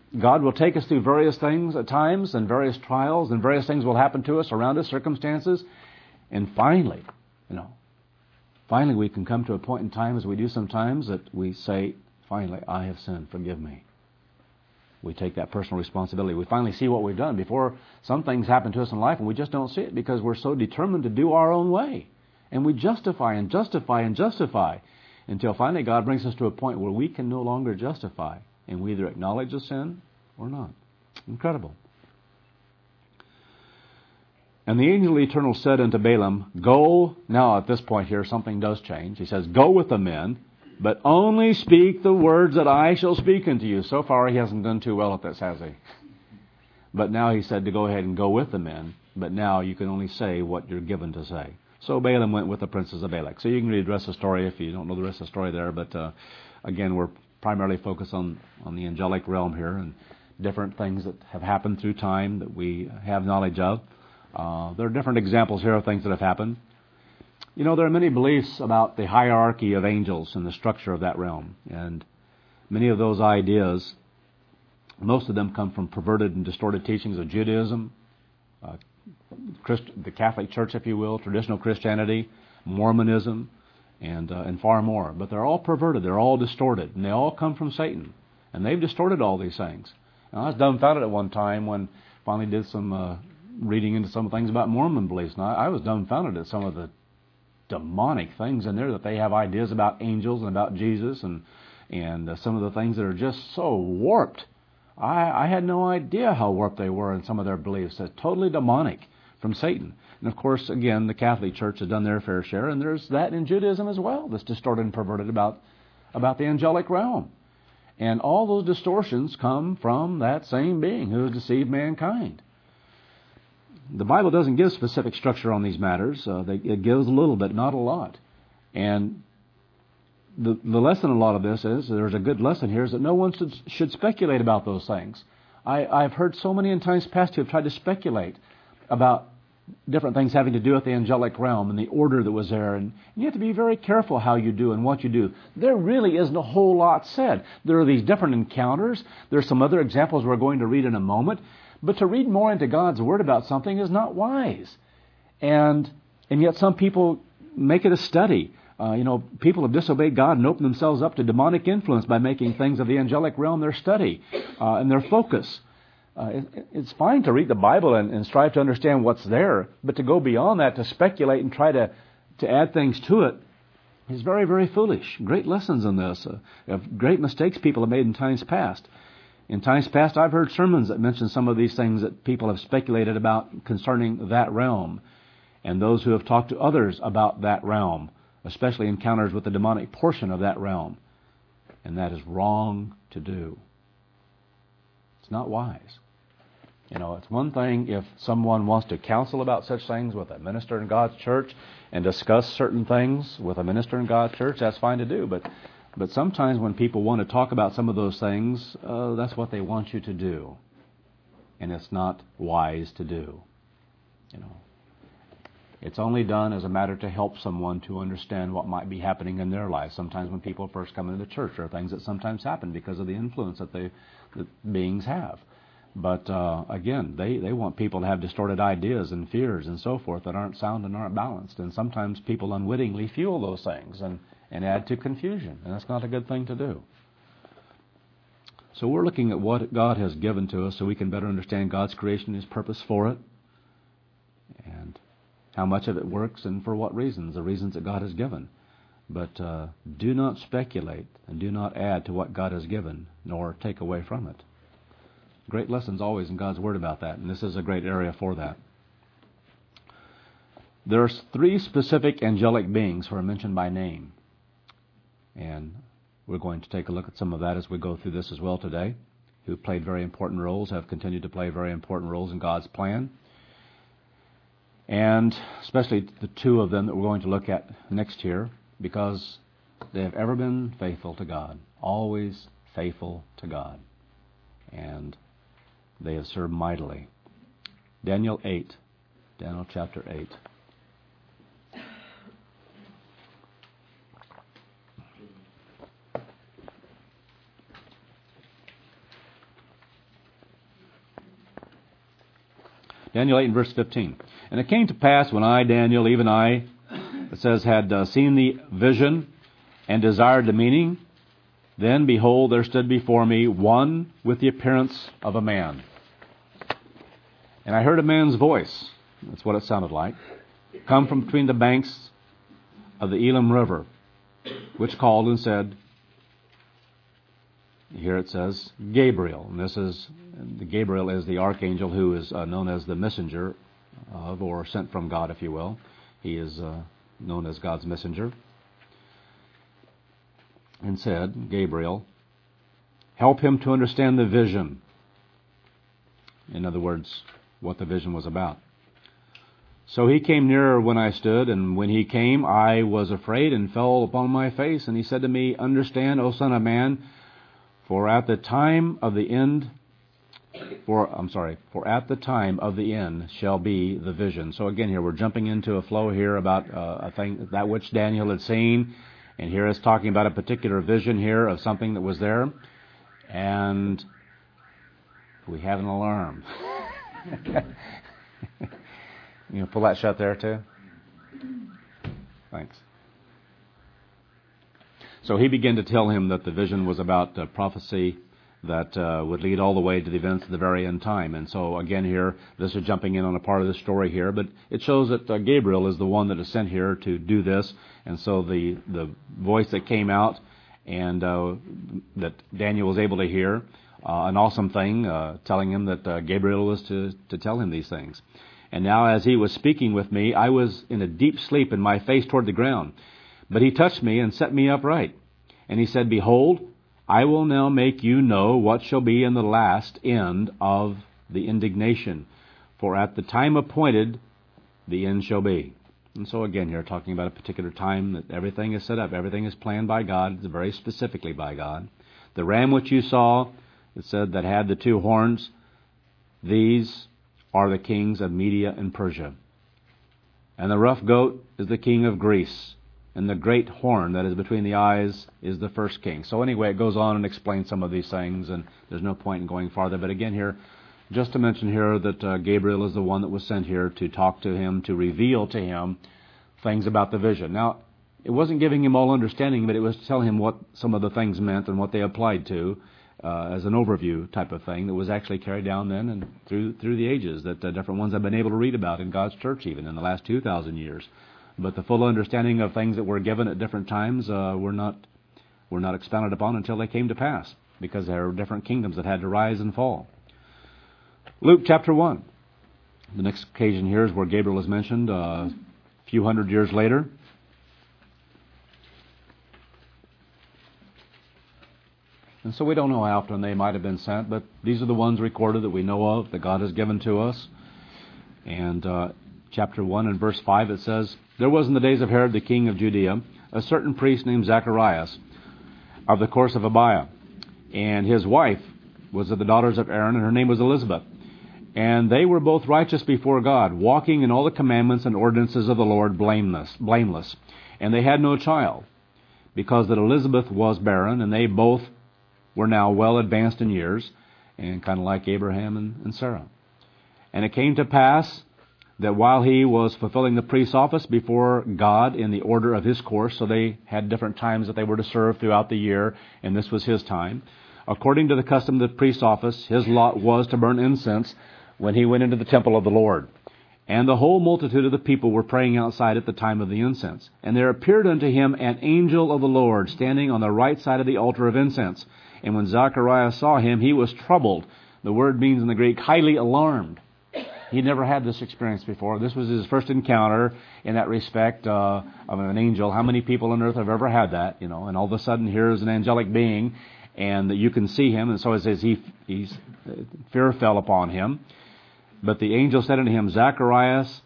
A: God will take us through various things at times, and various trials, and various things will happen to us around us, circumstances. And finally, you know, finally we can come to a point in time, as we do sometimes, that we say, finally, I have sinned, forgive me. We take that personal responsibility. We finally see what we've done. Before, some things happen to us in life and we just don't see it because we're so determined to do our own way. And we justify and justify and justify until finally God brings us to a point where we can no longer justify. And we either acknowledge the sin or not. Incredible. And the angel eternal said unto Balaam, Go, now at this point here something does change. He says, Go with the men, but only speak the words that I shall speak unto you. So far he hasn't done too well at this, has he? But now he said to go ahead and go with the men, but now you can only say what you're given to say. So Balaam went with the princes of Balak. So you can read the rest of the story if you don't know the rest of the story there, but uh, again, we're primarily focused on, on the angelic realm here and different things that have happened through time that we have knowledge of. Uh, there are different examples here of things that have happened. You know, there are many beliefs about the hierarchy of angels and the structure of that realm. And many of those ideas, most of them come from perverted and distorted teachings of Judaism, uh, Christ, the Catholic Church, if you will, traditional Christianity, Mormonism, and uh, and far more. But they're all perverted. They're all distorted. And they all come from Satan. And they've distorted all these things. And I was dumbfounded at one time when I finally did some uh, reading into some things about Mormon beliefs. And I, I was dumbfounded at some of the demonic things in there, that they have ideas about angels and about Jesus and and uh, some of the things that are just so warped. I, I had no idea how warped they were in some of their beliefs. They're totally demonic from Satan. And of course, again, the Catholic Church has done their fair share, and there's that in Judaism as well that's distorted and perverted about, about the angelic realm. And all those distortions come from that same being who has deceived mankind. The Bible doesn't give specific structure on these matters. Uh, they, it gives a little bit, not a lot. And the, the lesson in a lot of this is, there's a good lesson here, is that no one should, should speculate about those things. I, I've heard so many in times past who have tried to speculate about different things having to do with the angelic realm and the order that was there. And you have to be very careful how you do and what you do. There really isn't a whole lot said. There are these different encounters. There's some other examples we're going to read in a moment. But to read more into God's Word about something is not wise. And and yet some people make it a study. Uh, you know, people have disobeyed God and opened themselves up to demonic influence by making things of the angelic realm their study uh, and their focus. Uh, it, it's fine to read the Bible and, and strive to understand what's there, but to go beyond that, to speculate and try to, to add things to it, is very, very foolish. Great lessons in this. Uh, of great mistakes people have made in times past. In times past, I've heard sermons that mention some of these things that people have speculated about concerning that realm, and those who have talked to others about that realm, especially encounters with the demonic portion of that realm. And that is wrong to do. It's not wise. You know, it's one thing if someone wants to counsel about such things with a minister in God's church and discuss certain things with a minister in God's church, that's fine to do. But but sometimes when people want to talk about some of those things, uh, that's what they want you to do. And it's not wise to do. You know, it's only done as a matter to help someone to understand what might be happening in their life. Sometimes when people first come into the church, there are things that sometimes happen because of the influence that they that beings have. But uh, again, they, they want people to have distorted ideas and fears and so forth that aren't sound and aren't balanced. And sometimes people unwittingly fuel those things and, and add to confusion. And that's not a good thing to do. So we're looking at what God has given to us so we can better understand God's creation and His purpose for it. And how much of it works and for what reasons, the reasons that God has given. But uh, do not speculate and do not add to what God has given, nor take away from it. Great lessons always in God's Word about that, and this is a great area for that. There are three specific angelic beings who are mentioned by name. And we're going to take a look at some of that as we go through this as well today, who played very important roles, have continued to play very important roles in God's plan. And especially the two of them that we're going to look at next here, because they have ever been faithful to God, always faithful to God. And they have served mightily. Daniel eight, Daniel chapter eight. Daniel eight and verse fifteen. And it came to pass when I, Daniel, even I, it says, had uh, seen the vision and desired the meaning, then behold, there stood before me one with the appearance of a man. And I heard a man's voice, that's what it sounded like, come from between the banks of the Elam River, which called and said, here it says, Gabriel. And this is, Gabriel is the archangel who is uh, known as the messenger of, or sent from God, if you will. He is uh, known as God's messenger. And said, Gabriel, help him to understand the vision. In other words, what the vision was about. So he came nearer when I stood, and when he came, I was afraid and fell upon my face. And he said to me, understand, O son of man, for at the time of the end, for I'm sorry, for at the time of the end shall be the vision. So again, here we're jumping into a flow here about uh, a thing that which Daniel had seen, and here it's talking about a particular vision here of something that was there, and we have an alarm. You know, pull that shut there too. Thanks. So he began to tell him that the vision was about uh, prophecy that uh, would lead all the way to the events of the very end time. And so again here, this is jumping in on a part of the story here, but it shows that uh, Gabriel is the one that is sent here to do this. And so the, the voice that came out and uh, that Daniel was able to hear, uh, an awesome thing, uh, telling him that uh, Gabriel was to, to tell him these things. And now as he was speaking with me, I was in a deep sleep and my face toward the ground. But he touched me and set me upright. And he said, behold, I will now make you know what shall be in the last end of the indignation. For at the time appointed, the end shall be. And so again here, talking about a particular time that everything is set up. Everything is planned by God, very specifically by God. The ram which you saw, it said, that had the two horns, these are the kings of Media and Persia. And the rough goat is the king of Greece. And the great horn that is between the eyes is the first king. So anyway, it goes on and explains some of these things, and there's no point in going farther. But again here, just to mention here that uh, Gabriel is the one that was sent here to talk to him, to reveal to him things about the vision. Now, it wasn't giving him all understanding, but it was telling him what some of the things meant and what they applied to uh, as an overview type of thing that was actually carried down then and through through the ages that uh, different ones have been able to read about in God's church even in the last two thousand years. But the full understanding of things that were given at different times uh, were not were not expounded upon until they came to pass, because there were different kingdoms that had to rise and fall. Luke chapter one. The next occasion here is where Gabriel is mentioned uh, a few hundred years later. And so we don't know how often they might have been sent, but these are the ones recorded that we know of, that God has given to us. And uh, chapter one and verse five, it says, there was in the days of Herod the king of Judea a certain priest named Zacharias of the course of Abiah. And his wife was of the daughters of Aaron, and her name was Elizabeth. And they were both righteous before God, walking in all the commandments and ordinances of the Lord blameless. blameless. And they had no child, because that Elizabeth was barren, and they both were now well advanced in years, and kind of like Abraham and, and Sarah. And it came to pass that while he was fulfilling the priest's office before God in the order of his course, so they had different times that they were to serve throughout the year, and this was his time. According to the custom of the priest's office, his lot was to burn incense when he went into the temple of the Lord. And the whole multitude of the people were praying outside at the time of the incense. And there appeared unto him an angel of the Lord, standing on the right side of the altar of incense. And when Zacharias saw him, he was troubled. The word means in the Greek, highly alarmed. He never had this experience before. This was his first encounter in that respect uh, of an angel. How many people on earth have ever had that? You know, and all of a sudden here's an angelic being, and you can see him. And so it says he, he's, fear fell upon him. But the angel said unto him, Zacharias,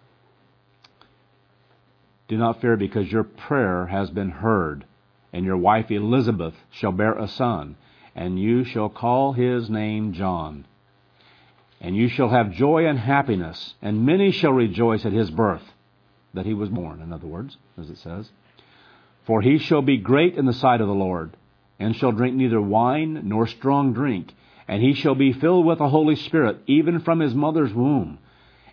A: do not fear, because your prayer has been heard, and your wife Elizabeth shall bear a son, and you shall call his name John. And you shall have joy and happiness, and many shall rejoice at his birth, that he was born, in other words, as it says. For he shall be great in the sight of the Lord, and shall drink neither wine nor strong drink, and he shall be filled with the Holy Spirit, even from his mother's womb.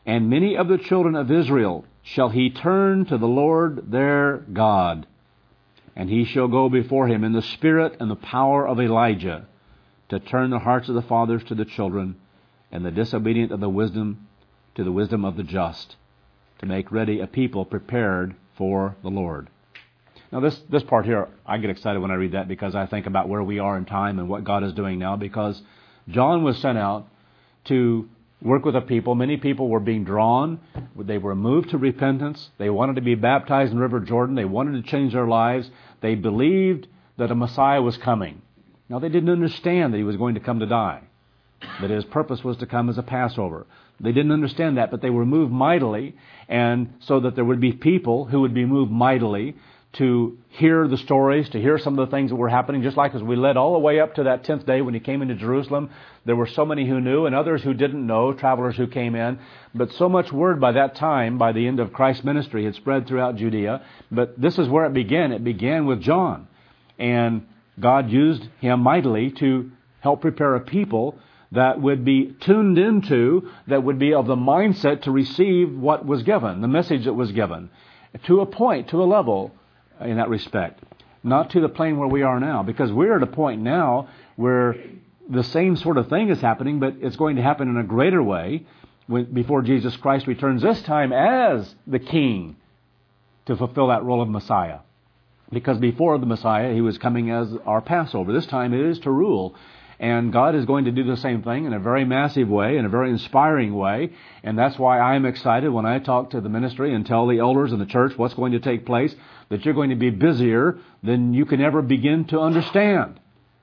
A: And many of the children of Israel shall he turn to the Lord their God. And he shall go before him in the spirit and the power of Elijah, to turn the hearts of the fathers to the children, and the disobedient of the wisdom to the wisdom of the just, to make ready a people prepared for the Lord. Now this, this part here, I get excited when I read that, because I think about where we are in time and what God is doing now, because John was sent out to work with a people. Many people were being drawn. They were moved to repentance. They wanted to be baptized in the River Jordan. They wanted to change their lives. They believed that a Messiah was coming. Now, they didn't understand that he was going to come to die, that his purpose was to come as a Passover. They didn't understand that, but they were moved mightily, and so that there would be people who would be moved mightily to hear the stories, to hear some of the things that were happening, just like as we led all the way up to that tenth day when he came into Jerusalem. There were so many who knew and others who didn't know, travelers who came in. But so much word by that time, by the end of Christ's ministry, had spread throughout Judea. But this is where it began. It began with John. And God used him mightily to help prepare a people that would be tuned into, that would be of the mindset to receive what was given, the message that was given, to a point, to a level in that respect. Not to the plane where we are now, because we're at a point now where the same sort of thing is happening, but it's going to happen in a greater way when, before Jesus Christ returns, this time as the King, to fulfill that role of Messiah. Because before the Messiah, he was coming as our Passover. This time it is to rule. And God is going to do the same thing in a very massive way, in a very inspiring way. And that's why I'm excited when I talk to the ministry and tell the elders in the church what's going to take place, that you're going to be busier than you can ever begin to understand.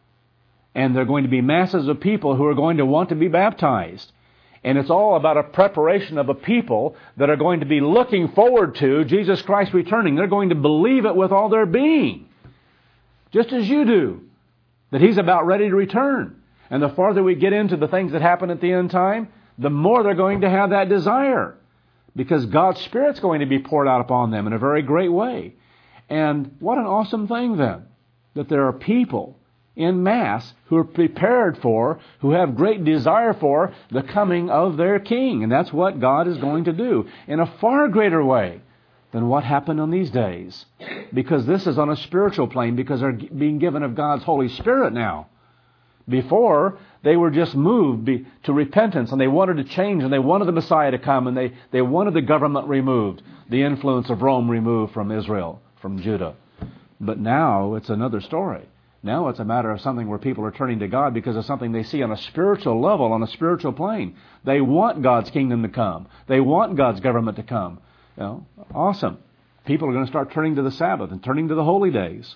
A: And there are going to be masses of people who are going to want to be baptized. And it's all about a preparation of a people that are going to be looking forward to Jesus Christ returning. They're going to believe it with all their being, just as you do, that He's about ready to return. And the farther we get into the things that happen at the end time, the more they're going to have that desire, because God's Spirit's going to be poured out upon them in a very great way. And what an awesome thing then, that there are people in mass who are prepared for, who have great desire for the coming of their King. And that's what God is going to do in a far greater way than what happened on these days. Because this is on a spiritual plane, because they're being given of God's Holy Spirit now. Before, they were just moved be, to repentance, and they wanted to change, and they wanted the Messiah to come, and they, they wanted the government removed, the influence of Rome removed from Israel, from Judah. But now it's another story. Now it's a matter of something where people are turning to God because of something they see on a spiritual level, on a spiritual plane. They want God's kingdom to come. They want God's government to come. You know, awesome. People are going to start turning to the Sabbath and turning to the holy days.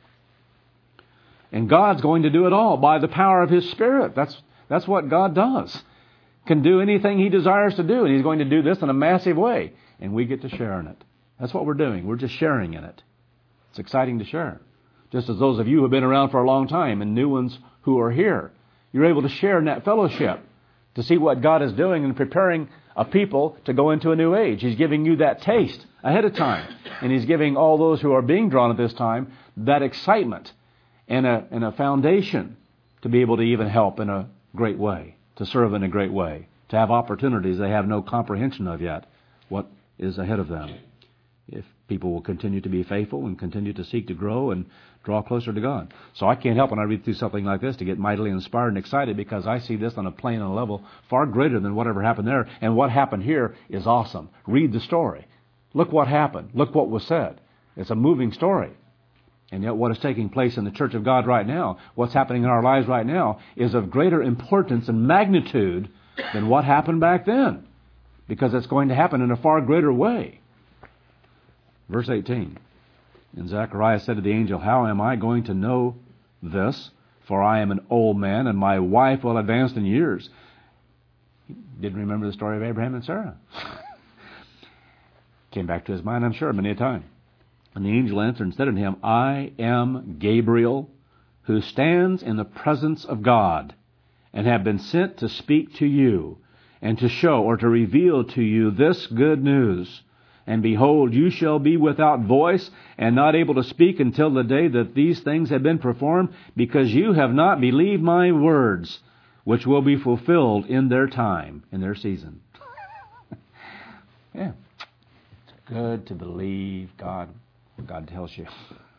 A: And God's going to do it all by the power of His Spirit. That's, that's what God does. Can do anything He desires to do. And He's going to do this in a massive way. And we get to share in it. That's what we're doing. We're just sharing in it. It's exciting to share. Just as those of you who have been around for a long time and new ones who are here, you're able to share in that fellowship, to see what God is doing and preparing a people to go into a new age. He's giving you that taste ahead of time. And He's giving all those who are being drawn at this time that excitement and a, and a foundation to be able to even help in a great way, to serve in a great way, to have opportunities they have no comprehension of yet, what is ahead of them. If people will continue to be faithful and continue to seek to grow and draw closer to God. So I can't help when I read through something like this to get mightily inspired and excited, because I see this on a plane and a level far greater than whatever happened there. And what happened here is awesome. Read the story. Look what happened. Look what was said. It's a moving story. And yet what is taking place in the Church of God right now, what's happening in our lives right now, is of greater importance and magnitude than what happened back then, because it's going to happen in a far greater way. Verse eighteen. And Zechariah said to the angel, "How am I going to know this? For I am an old man, and my wife well advanced in years." He didn't remember the story of Abraham and Sarah. Came back to his mind, I'm sure, many a time. And the angel answered and said unto him, "I am Gabriel, who stands in the presence of God, and have been sent to speak to you, and to show or to reveal to you this good news. And behold, you shall be without voice and not able to speak until the day that these things have been performed, because you have not believed my words, which will be fulfilled in their time," in their season. Yeah. It's good to believe God. God tells you.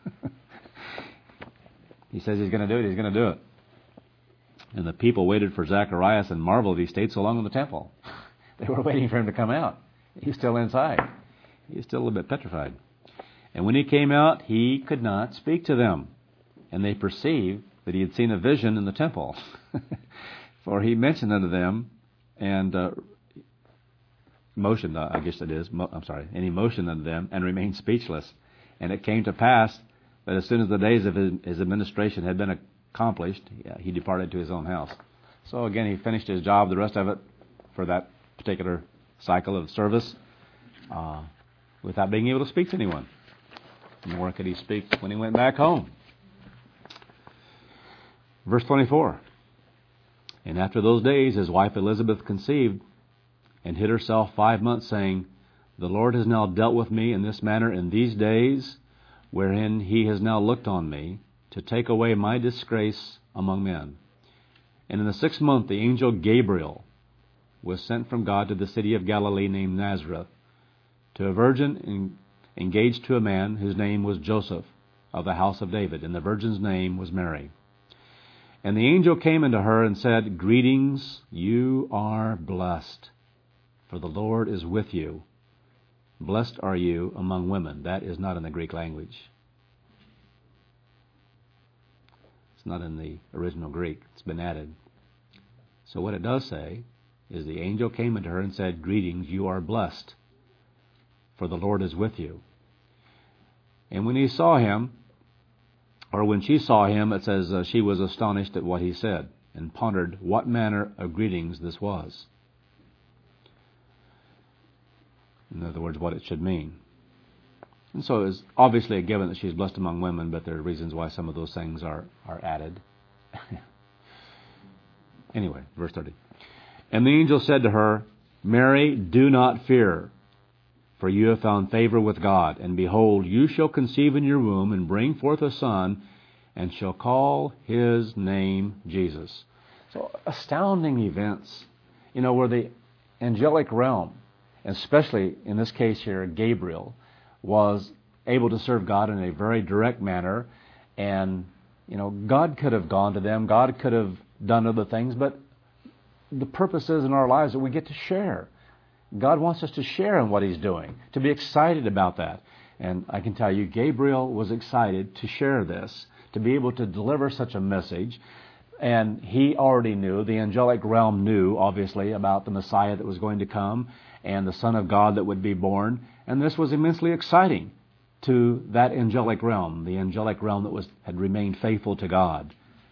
A: He says He's going to do it. He's going to do it. And the people waited for Zacharias and marveled he stayed so long in the temple. They were waiting for him to come out. He's still inside. He's still a little bit petrified. And when he came out, he could not speak to them. And they perceived that he had seen a vision in the temple. For he mentioned unto them, and uh, motioned, uh, I guess it is, mo- I'm sorry, and he motioned unto them, and remained speechless. And it came to pass that as soon as the days of his, his administration had been accomplished, yeah, he departed to his own house. So again, he finished his job, the rest of it, for that particular cycle of service, uh, without being able to speak to anyone. Nor could he speak when he went back home. Verse twenty-four. And after those days his wife Elizabeth conceived, and hid herself five months, saying, The Lord has now dealt with me in this manner in these days, wherein he has now looked on me, to take away my disgrace among men. And in the sixth month the angel Gabriel was sent from God to the city of Galilee named Nazareth, to a virgin engaged to a man whose name was Joseph, of the house of David, and the virgin's name was Mary. And the angel came unto her and said, Greetings, you are blessed, for the Lord is with you. Blessed are you among women. That is not in the Greek language. It's not in the original Greek. It's been added. So what it does say is the angel came unto her and said, Greetings, you are blessed, for the Lord is with you. And when he saw him, or when she saw him, it says uh, she was astonished at what he said, and pondered what manner of greetings this was. In other words, what it should mean. And so it's obviously a given that she's blessed among women, but there are reasons why some of those things are, are added. Anyway, verse thirty. And the angel said to her, Mary, do not fear, for you have found favor with God. And behold, you shall conceive in your womb, and bring forth a son, and shall call his name Jesus. So astounding events, you know, where the angelic realm, especially in this case here, Gabriel, was able to serve God in a very direct manner. And, you know, God could have gone to them. God could have done other things. But the purpose is in our lives that we get to share. God wants us to share in what He's doing, to be excited about that. And I can tell you, Gabriel was excited to share this, to be able to deliver such a message. And he already knew, the angelic realm knew, obviously, about the Messiah that was going to come and the Son of God that would be born. And this was immensely exciting to that angelic realm, the angelic realm that was had remained faithful to God.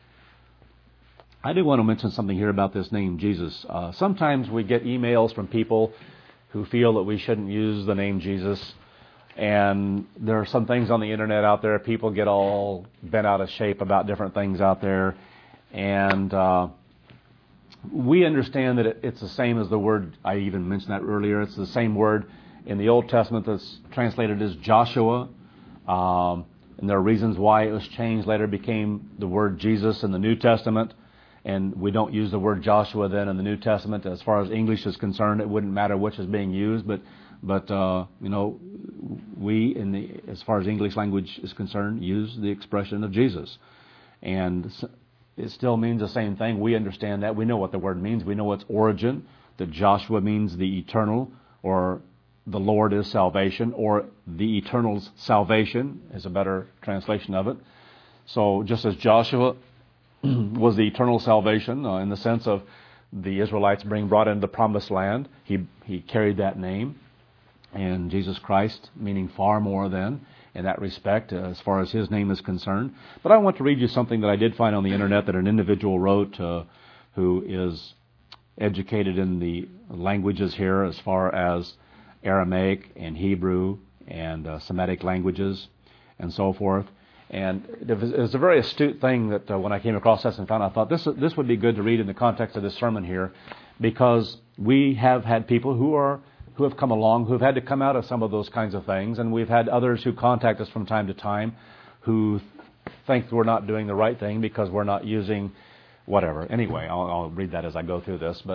A: I do want to mention something here about this name, Jesus. Uh, sometimes we get emails from people who feel that we shouldn't use the name Jesus. And there are some things on the internet out there. People get all bent out of shape about different things out there. And uh, we understand that it, it's the same as the word, I even mentioned that earlier. It's the same word in the Old Testament that's translated as Joshua. Um, and there are reasons why it was changed later, became the word Jesus in the New Testament. And we don't use the word Joshua then in the New Testament. As far as English is concerned, it wouldn't matter which is being used. But, but uh, you know, we, in the as far as English language is concerned, use the expression of Jesus. And it still means the same thing. We understand that. We know what the word means. We know its origin, that Joshua means the eternal, or the Lord is salvation, or the eternal's salvation is a better translation of it. So just as Joshua was the eternal salvation uh, in the sense of the Israelites being brought into the promised land, he he carried that name. And Jesus Christ, meaning far more than in that respect, uh, as far as His name is concerned. But I want to read you something that I did find on the internet that an individual wrote uh, who is educated in the languages here as far as Aramaic and Hebrew and uh, Semitic languages and so forth. And it was, it was a very astute thing that uh, when I came across this and found, I thought this this would be good to read in the context of this sermon here, because we have had people who are who have come along, who have had to come out of some of those kinds of things, and we've had others who contact us from time to time who think we're not doing the right thing because we're not using whatever. Anyway, I'll, I'll read that as I go through this. But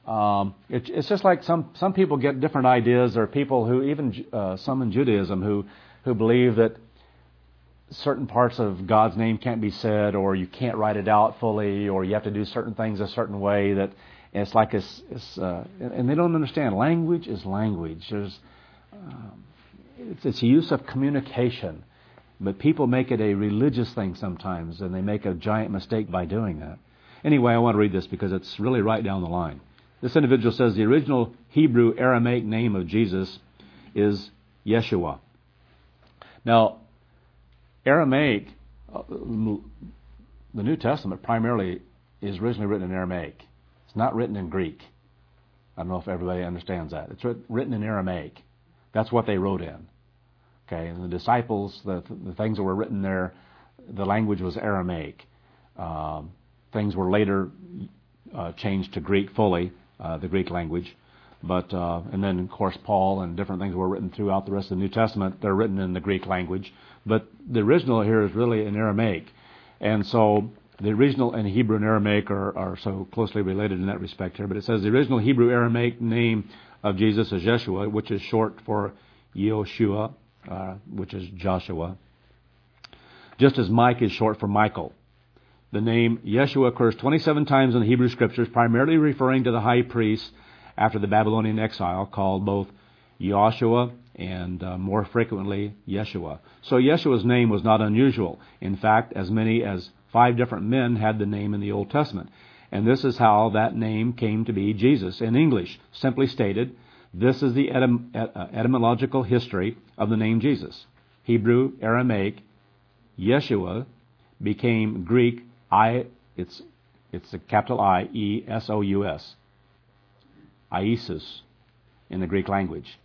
A: Um, it, it's just like some, some people get different ideas, or people who, even uh, some in Judaism, who, who believe that certain parts of God's name can't be said, or you can't write it out fully, or you have to do certain things a certain way. That it's like it's, it's uh, and they don't understand. Language is language. There's, um, it's, it's a use of communication, but people make it a religious thing sometimes, and they make a giant mistake by doing that. Anyway, I want to read this because it's really right down the line. This individual says the original Hebrew Aramaic name of Jesus is Yeshua. Now, Aramaic, uh, the New Testament primarily is originally written in Aramaic. It's not written in Greek. I don't know if everybody understands that. It's written in Aramaic. That's what they wrote in. Okay, and the disciples, the, the things that were written there, the language was Aramaic. Um, things were later uh, changed to Greek fully, uh, the Greek language. But uh, and then, of course, Paul and different things were written throughout the rest of the New Testament. They're written in the Greek language. But the original here is really in Aramaic. And so the original and Hebrew and Aramaic are, are so closely related in that respect here. But it says the original Hebrew Aramaic name of Jesus is Yeshua, which is short for Yehoshua, uh, which is Joshua. Just as Mike is short for Michael. The name Yeshua occurs twenty-seven times in the Hebrew Scriptures, primarily referring to the high priest after the Babylonian exile, called both Yehoshua and uh, more frequently Yeshua. So Yeshua's name was not unusual. In fact, as many as five different men had the name in the Old Testament. And this is how that name came to be Jesus in English. Simply stated, this is the etym- etymological history of the name Jesus. Hebrew, Aramaic, Yeshua became Greek, I, it's, it's a capital I, E S O U S. Iesus in the Greek language.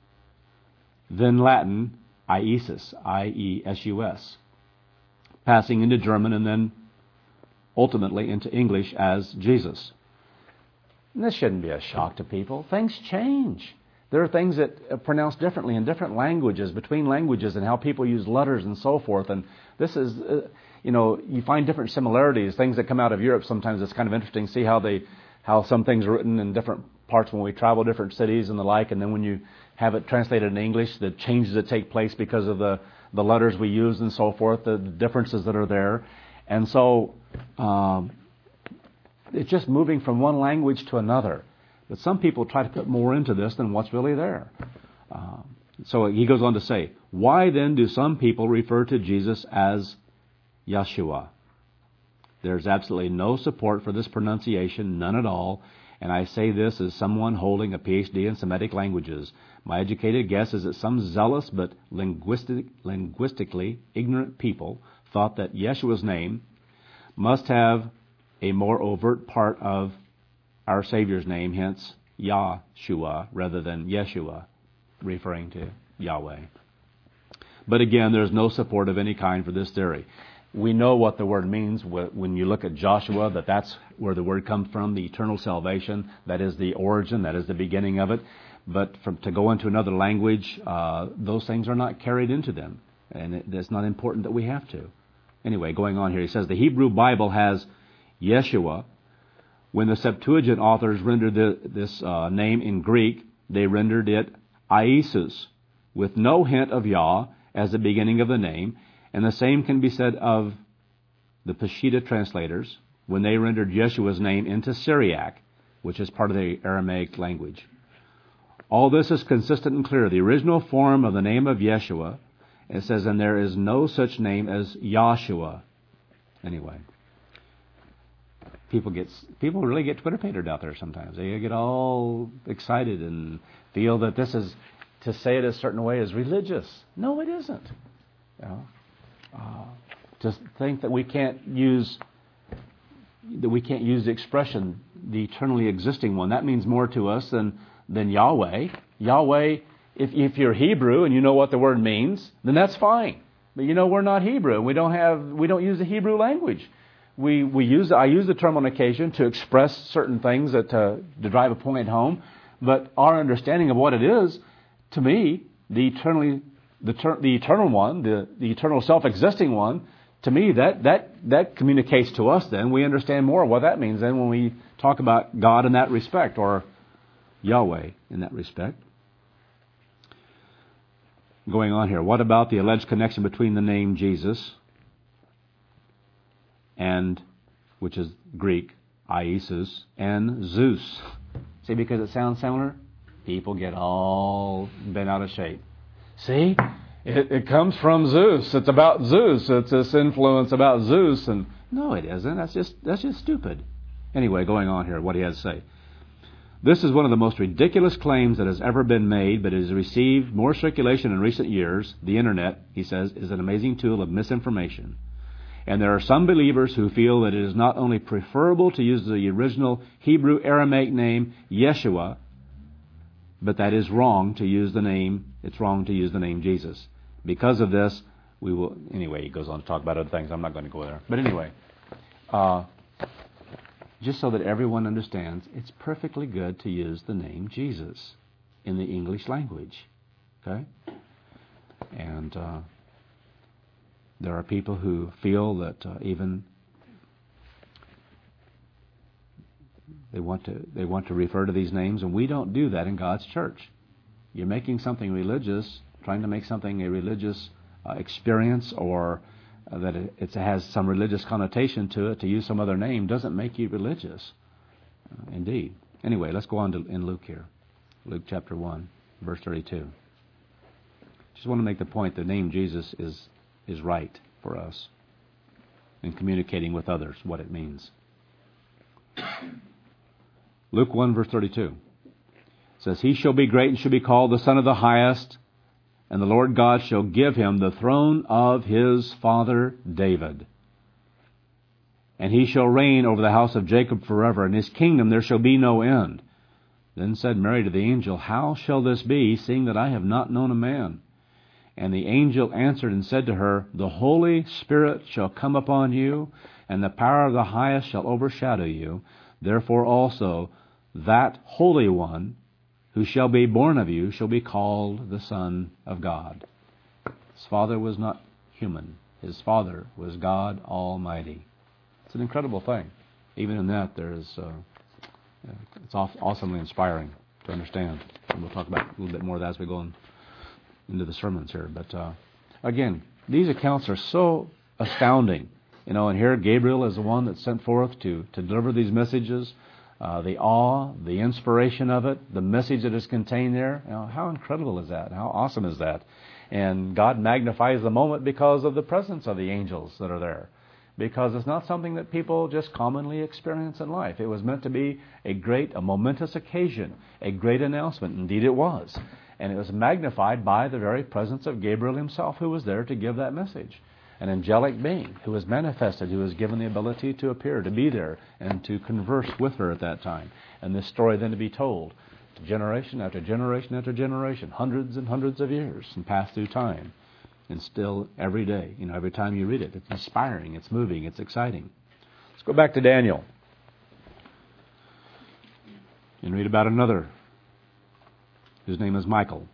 A: Then Latin, Iesus, I E S U S. Passing into German and then ultimately into English as Jesus. And this shouldn't be a shock to people. Things change. There are things that are pronounced differently in different languages, between languages, and how people use letters and so forth. And this is, uh, you know, you find different similarities, things that come out of Europe sometimes. It's kind of interesting to see how they, how some things are written in different parts when we travel different cities and the like, and then when you have it translated in English, the changes that take place because of the, the letters we use and so forth, the differences that are there. And so um, it's just moving from one language to another. But some people try to put more into this than what's really there. Um, so he goes on to say, why then do some people refer to Jesus as Yeshua? There's absolutely no support for this pronunciation, none at all. And I say this as someone holding a P H D in Semitic languages. My educated guess is that some zealous but linguistic, linguistically ignorant people thought that Yeshua's name must have a more overt part of our Savior's name, hence Yahshua, rather than Yeshua, referring to Yahweh. But again, there's no support of any kind for this theory. We know what the word means when you look at Joshua, that that's where the word comes from, the eternal salvation. That is the origin, that is the beginning of it. But from, to go into another language, uh, those things are not carried into them. And it, it's not important that we have to. Anyway, going on here, he says the Hebrew Bible has Yeshua. When the Septuagint authors rendered the, this uh, name in Greek, they rendered it Iesus, with no hint of Yah as the beginning of the name. And the same can be said of the Peshitta translators when they rendered Yeshua's name into Syriac, which is part of the Aramaic language. All this is consistent and clear. The original form of the name of Yeshua, it says, and there is no such name as Yahshua. Anyway, people get people really get Twitter painted out there sometimes. They get all excited and feel that this is, to say it a certain way, is religious. No, it isn't. You know? Uh, just think that we can't use that we can't use the expression the eternally existing one. That means more to us than than Yahweh. Yahweh, if if you're Hebrew and you know what the word means, then that's fine. But you know we're not Hebrew. We don't have we don't use the Hebrew language. We we use I use the term on occasion to express certain things that uh, to drive a point home. But our understanding of what it is, to me, the eternally The, ter- the eternal one, the, the eternal self-existing one, to me, that, that, that communicates to us then. We understand more of what that means then when we talk about God in that respect, or Yahweh in that respect. Going on here, what about the alleged connection between the name Jesus and, which is Greek, Iesus, and Zeus? See, because it sounds similar, people get all bent out of shape. See, it, it comes from Zeus. It's about Zeus. It's this influence about Zeus, and no, it isn't. That's just that's just stupid. Anyway, going on here, what he has to say. This is one of the most ridiculous claims that has ever been made, but it has received more circulation in recent years. The Internet, he says, is an amazing tool of misinformation. And there are some believers who feel that it is not only preferable to use the original Hebrew Aramaic name Yeshua, but that is wrong to use the name, it's wrong to use the name Jesus. Because of this, we will, anyway, he goes on to talk about other things. I'm not going to go there. But anyway, uh, just so that everyone understands, it's perfectly good to use the name Jesus in the English language. Okay? And uh, there are people who feel that uh, even they want to they want to refer to these names, and we don't do that in God's church. You're making something religious, trying to make something a religious uh, experience, or Uh, that it, it has some religious connotation to it, to use some other name doesn't make you religious. Uh, indeed. Anyway, let's go on to in Luke here. Luke chapter one, verse thirty-two. Just want to make the point the name Jesus is is right for us in communicating with others what it means. Luke one, verse thirty-two says, "He shall be great and shall be called the Son of the Highest, and the Lord God shall give him the throne of his father David. And he shall reign over the house of Jacob forever, and his kingdom there shall be no end." Then said Mary to the angel, "How shall this be, seeing that I have not known a man?" And the angel answered and said to her, "The Holy Spirit shall come upon you, and the power of the Highest shall overshadow you. Therefore also that Holy One who shall be born of you shall be called the Son of God." His father was not human. His father was God Almighty. It's an incredible thing. Even in that, there's uh, it's awesomely inspiring to understand. And we'll talk about a little bit more of that as we go on into the sermons here. But uh, again, these accounts are so astounding. You know, and here Gabriel is the one that's sent forth to, to deliver these messages. Uh, the awe, the inspiration of it, the message that is contained there. You know, how incredible is that? How awesome is that? And God magnifies the moment because of the presence of the angels that are there. Because it's not something that people just commonly experience in life. It was meant to be a great, a momentous occasion, a great announcement. Indeed it was. And it was magnified by the very presence of Gabriel himself, who was there to give that message. An angelic being who was manifested, who was given the ability to appear, to be there, and to converse with her at that time. And this story then to be told generation after generation after generation, hundreds and hundreds of years, and pass through time. And still every day, you know, every time you read it, it's inspiring, it's moving, it's exciting. Let's go back to Daniel and read about another whose name is Michael.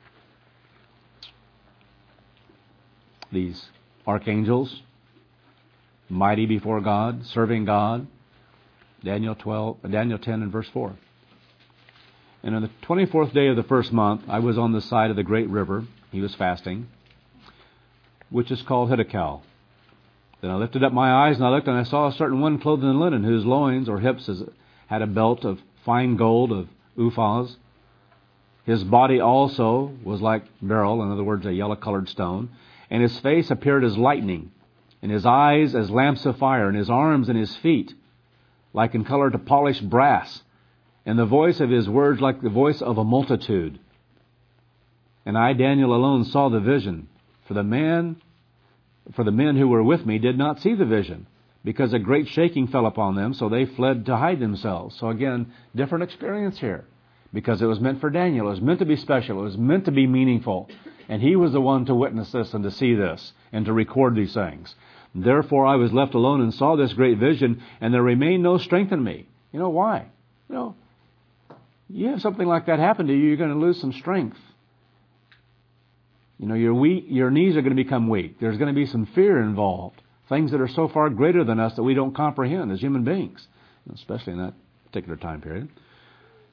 A: These archangels, mighty before God, serving God. Daniel twelve, Daniel ten and verse four. "And on the twenty-fourth day of the first month, I was on the side of the great river," he was fasting, "which is called Hiddekel. Then I lifted up my eyes, and I looked, and I saw a certain one clothed in linen, whose loins or hips had a belt of fine gold of Uphaz. His body also was like beryl," in other words, a yellow-colored stone, "and his face appeared as lightning, and his eyes as lamps of fire, and his arms and his feet like in color to polished brass, and the voice of his words like the voice of a multitude. And I, Daniel, alone saw the vision, for the man, for the men who were with me did not see the vision, because a great shaking fell upon them, so they fled to hide themselves." So again, different experience here, because it was meant for Daniel. It was meant to be special. It was meant to be meaningful. And he was the one to witness this and to see this and to record these things. "Therefore I was left alone and saw this great vision, and there remained no strength in me." You know why? You know, you have something like that happen to you, you're going to lose some strength. You know, your weak, your knees are going to become weak. There's going to be some fear involved. Things that are so far greater than us that we don't comprehend as human beings, especially in that particular time period.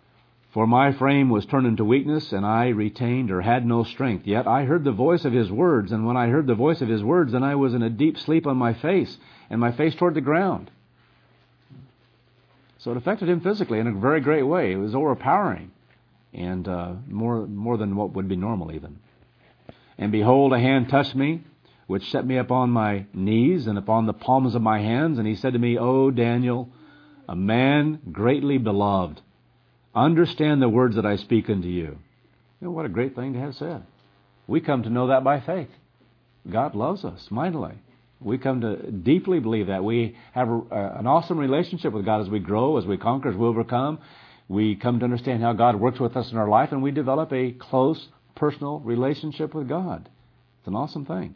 A: For my frame was turned into weakness, and I retained or had no strength. Yet I heard the voice of his words, and when I heard the voice of his words, then I was in a deep sleep on my face, and my face toward the ground. So it affected him physically in a very great way. It was overpowering, and uh, more more than what would be normal even. And behold, a hand touched me, which set me upon my knees and upon the palms of my hands, and he said to me, O Daniel, a man greatly beloved, understand the words that I speak unto you. You know, what a great thing to have said. We come to know that by faith. God loves us mightily. We come to deeply believe that. We have a, an awesome relationship with God as we grow, as we conquer, as we overcome. We come to understand how God works with us in our life, and we develop a close, personal relationship with God. It's an awesome thing.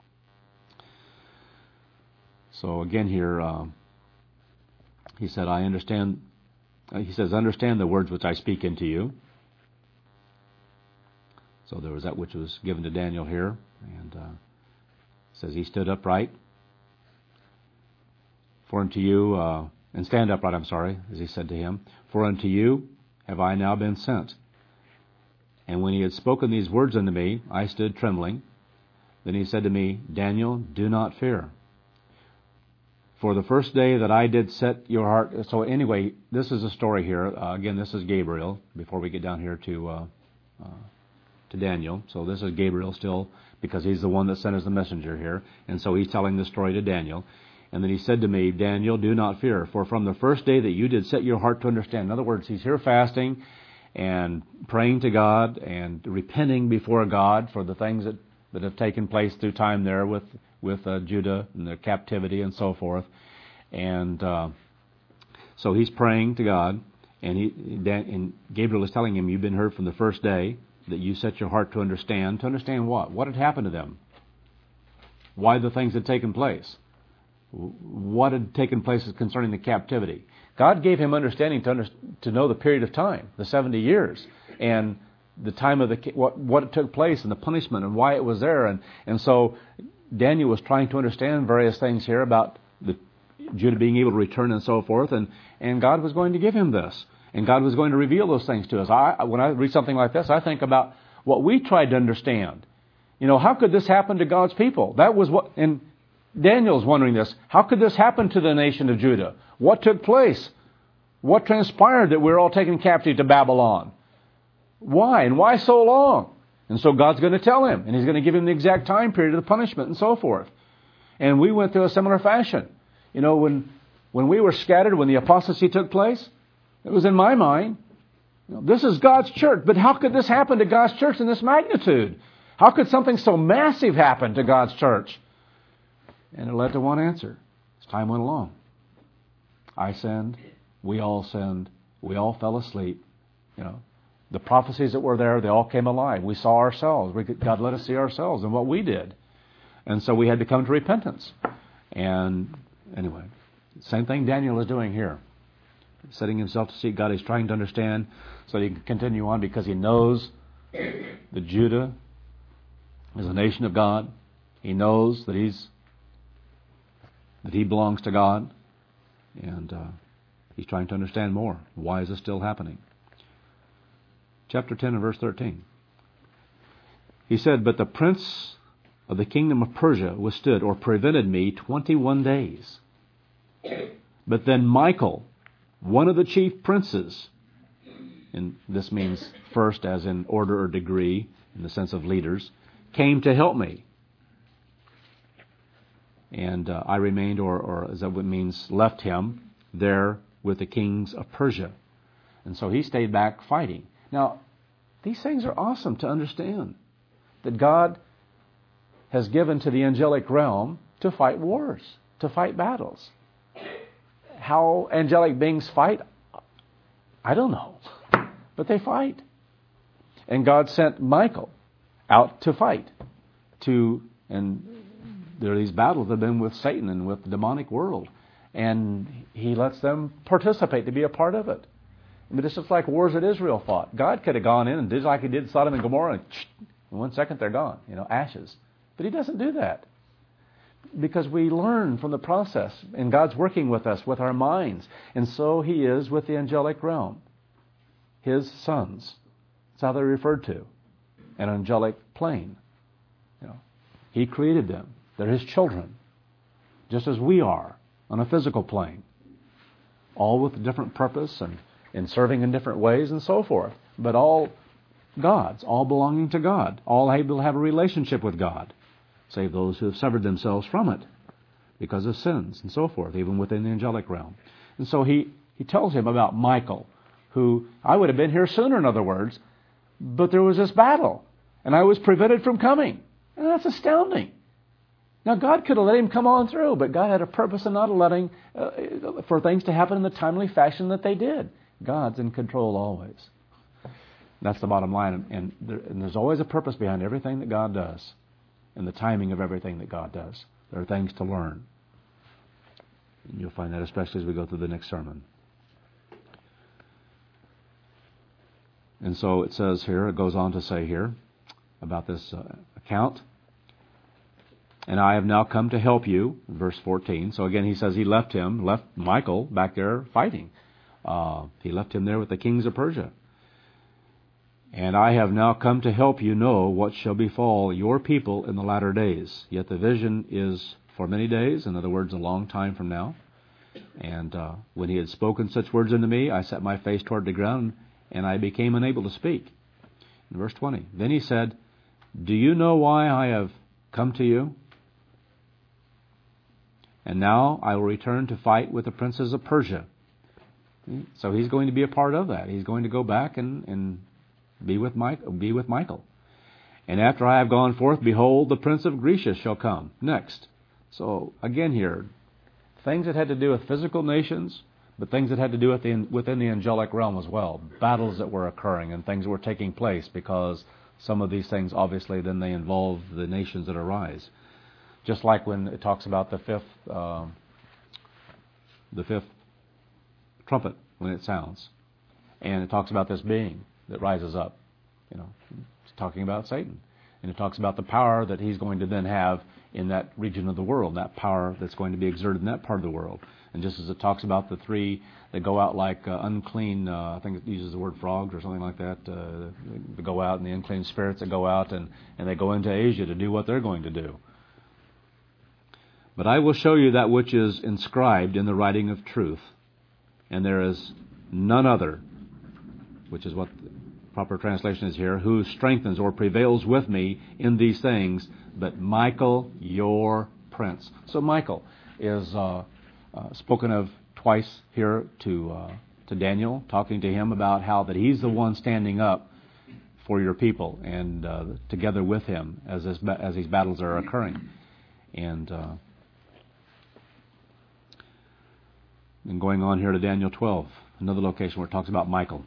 A: So again here, uh, he said, I understand... He says, understand the words which I speak unto you. So there was that which was given to Daniel here. And uh, says he stood upright. For unto you, uh, and stand upright, I'm sorry, as he said to him, for unto you have I now been sent. And when he had spoken these words unto me, I stood trembling. Then he said to me, Daniel, do not fear. For the first day that I did set your heart... So anyway, this is a story here. Uh, again, this is Gabriel, before we get down here to uh, uh, to Daniel. So this is Gabriel still, because he's the one that sent us the messenger here. And so he's telling the story to Daniel. And then he said to me, Daniel, do not fear, for from the first day that you did set your heart to understand. In other words, he's here fasting and praying to God and repenting before God for the things that, that have taken place through time there with... with uh, Judah and their captivity and so forth. And uh, so he's praying to God, and, he, and Gabriel is telling him, you've been heard from the first day that you set your heart to understand. To understand what? What had happened to them? Why the things had taken place? What had taken place concerning the captivity? God gave him understanding to, under, to know the period of time, the seventy years, and the time of the what what took place and the punishment and why it was there. And, and so Daniel was trying to understand various things here about the Judah being able to return and so forth, and, and God was going to give him this, and God was going to reveal those things to us. I, when I read something like this, I think about what we tried to understand. You know, how could this happen to God's people? That was what, and Daniel's wondering this. How could this happen to the nation of Judah? What took place? What transpired that we're all taken captive to Babylon? Why, and why so long? And so God's going to tell him, and he's going to give him the exact time period of the punishment and so forth. And we went through a similar fashion. You know, when when we were scattered, when the apostasy took place, it was in my mind, you know, this is God's church, but how could this happen to God's church in this magnitude? How could something so massive happen to God's church? And it led to one answer. As time went along, I sinned, we all sinned, we all fell asleep, you know. The prophecies that were there, they all came alive. We saw ourselves. We, God let us see ourselves and what we did. And so we had to come to repentance. And anyway, same thing Daniel is doing here. Setting himself to seek God. He's trying to understand so he can continue on because he knows that Judah is a nation of God. He knows that he's that he belongs to God. And uh, he's trying to understand more. Why is this still happening? Chapter ten and verse thirteen. He said, but the prince of the kingdom of Persia withstood or prevented me twenty-one days. But then Michael, one of the chief princes, and this means first as in order or degree, in the sense of leaders, came to help me. And uh, I remained, or, or as that means, left him there with the kings of Persia. And so he stayed back fighting. Now, these things are awesome to understand. That God has given to the angelic realm to fight wars, to fight battles. How angelic beings fight, I don't know. But they fight. And God sent Michael out to fight. To, and there are these battles that have been with Satan and with the demonic world. And he lets them participate, to be a part of it. But it's just like wars that Israel fought. God could have gone in and did like he did Sodom and Gomorrah, and in one second they're gone, you know, ashes. But he doesn't do that. Because we learn from the process, and God's working with us, with our minds. And so he is with the angelic realm. His sons. That's how they're referred to. An angelic plane. You know, He created them. They're His children. Just as we are on a physical plane. All with a different purpose and, and serving in different ways and so forth. But all God's, all belonging to God. All able to have a relationship with God. Save those who have severed themselves from it because of sins and so forth, even within the angelic realm. And so he, he tells him about Michael, who, I would have been here sooner, in other words, but there was this battle, and I was prevented from coming. And that's astounding. Now, God could have let him come on through, but God had a purpose in not letting uh, for things to happen in the timely fashion that they did. God's in control always. That's the bottom line. And, there, and there's always a purpose behind everything that God does, and the timing of everything that God does. There are things to learn. And you'll find that especially as we go through the next sermon. And so it says here, it goes on to say here about this uh, account. And I have now come to help you, verse fourteen. So again, he says he left him, left Michael back there fighting. Uh, he left him there with the kings of Persia. And I have now come to help you know what shall befall your people in the latter days. Yet the vision is for many days, in other words, a long time from now. And uh, when he had spoken such words unto me, I set my face toward the ground, and I became unable to speak. In verse twenty, then he said, do you know why I have come to you? And now I will return to fight with the princes of Persia. So he's going to be a part of that. He's going to go back and, and be with Mike, be with Michael. And after I have gone forth, behold, the prince of Grecia shall come next. So again here, things that had to do with physical nations, but things that had to do with the, within the angelic realm as well. Battles that were occurring and things that were taking place, because some of these things, obviously, then they involve the nations that arise. Just like when it talks about the fifth, uh, the fifth trumpet when it sounds, and it talks about this being that rises up. You know, it's talking about Satan, and it talks about the power that he's going to then have in that region of the world, that power that's going to be exerted in that part of the world. And just as it talks about the three that go out like uh, unclean, uh, I think it uses the word frogs or something like that, uh, they go out, and the unclean spirits that go out and, and they go into Asia to do what they're going to do. But I will show you that which is inscribed in the writing of truth, and there is none other, which is what the proper translation is here, who strengthens or prevails with me in these things, but Michael, your prince. So Michael is uh, uh, spoken of twice here to uh, to Daniel, talking to him about how that he's the one standing up for your people, and uh, together with him as this, as these battles are occurring. And uh, And going on here to Daniel twelve, another location where it talks about Michael.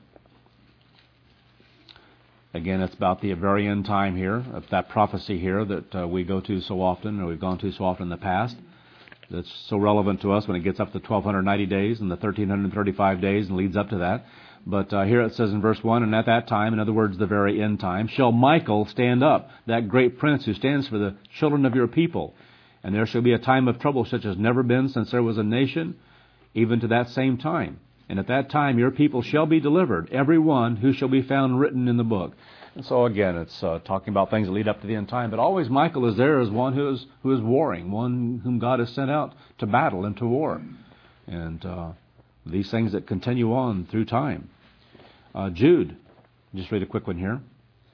A: Again, it's about the very end time here, of that prophecy here that uh, we go to so often, or we've gone to so often in the past, that's so relevant to us when it gets up to twelve ninety days and the one thousand three hundred thirty-five days and leads up to that. But uh, here it says in verse one, and at that time, in other words, the very end time, shall Michael stand up, that great prince who stands for the children of your people. And there shall be a time of trouble such as never been since there was a nation, even to that same time. And at that time your people shall be delivered, every one who shall be found written in the book. And so again, it's uh, talking about things that lead up to the end time. But always Michael is there as one who is who is warring, one whom God has sent out to battle and to war. And uh, these things that continue on through time. Uh, Jude, just read a quick one here.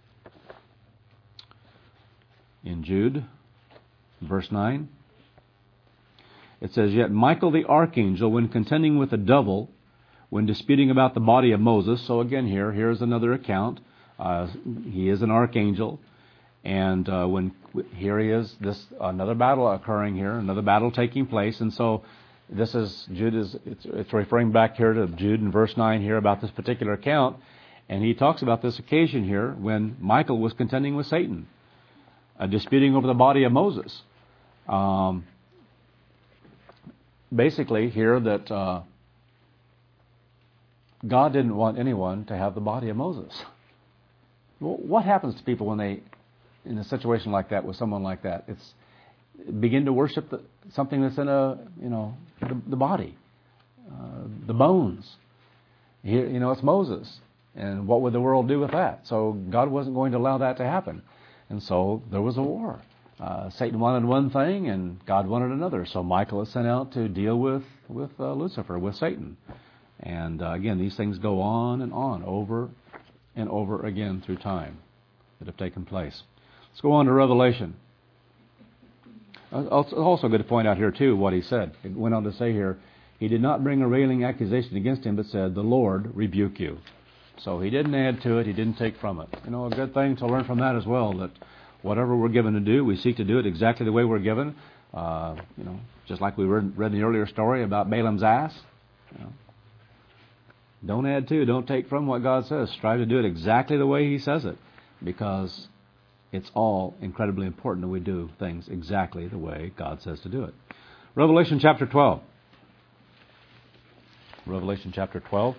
A: In Jude, verse nine. It says, yet Michael the archangel, when contending with the devil, when disputing about the body of Moses. So again here, here's another account. Uh, he is an archangel. And uh, when here he is, this another battle occurring here, another battle taking place. And so this is, Jude is, it's, it's referring back here to Jude in verse nine here about this particular account. And he talks about this occasion here when Michael was contending with Satan, uh, disputing over the body of Moses. Um... Basically here that uh, God didn't want anyone to have the body of Moses. Well, what happens to people when they, in a situation like that, with someone like that? It's begin to worship the, something that's in a, you know, the, the body, uh, the bones. Here, you know, it's Moses. And what would the world do with that? So God wasn't going to allow that to happen. And so there was a war. Uh, Satan wanted one thing and God wanted another. So Michael is sent out to deal with, with uh, Lucifer, with Satan. And uh, again, these things go on and on, over and over again through time that have taken place. Let's go on to Revelation. Also good to point out here, too, what he said. It went on to say here, he did not bring a railing accusation against him, but said, the Lord rebuke you. So he didn't add to it, he didn't take from it. You know, a good thing to learn from that as well, that whatever we're given to do, we seek to do it exactly the way we're given. Uh, you know, just like we read, read in the earlier story about Balaam's ass. You know, don't add to, don't take from what God says. Strive to do it exactly the way he says it, because it's all incredibly important that we do things exactly the way God says to do it. Revelation chapter twelve. Revelation chapter twelve.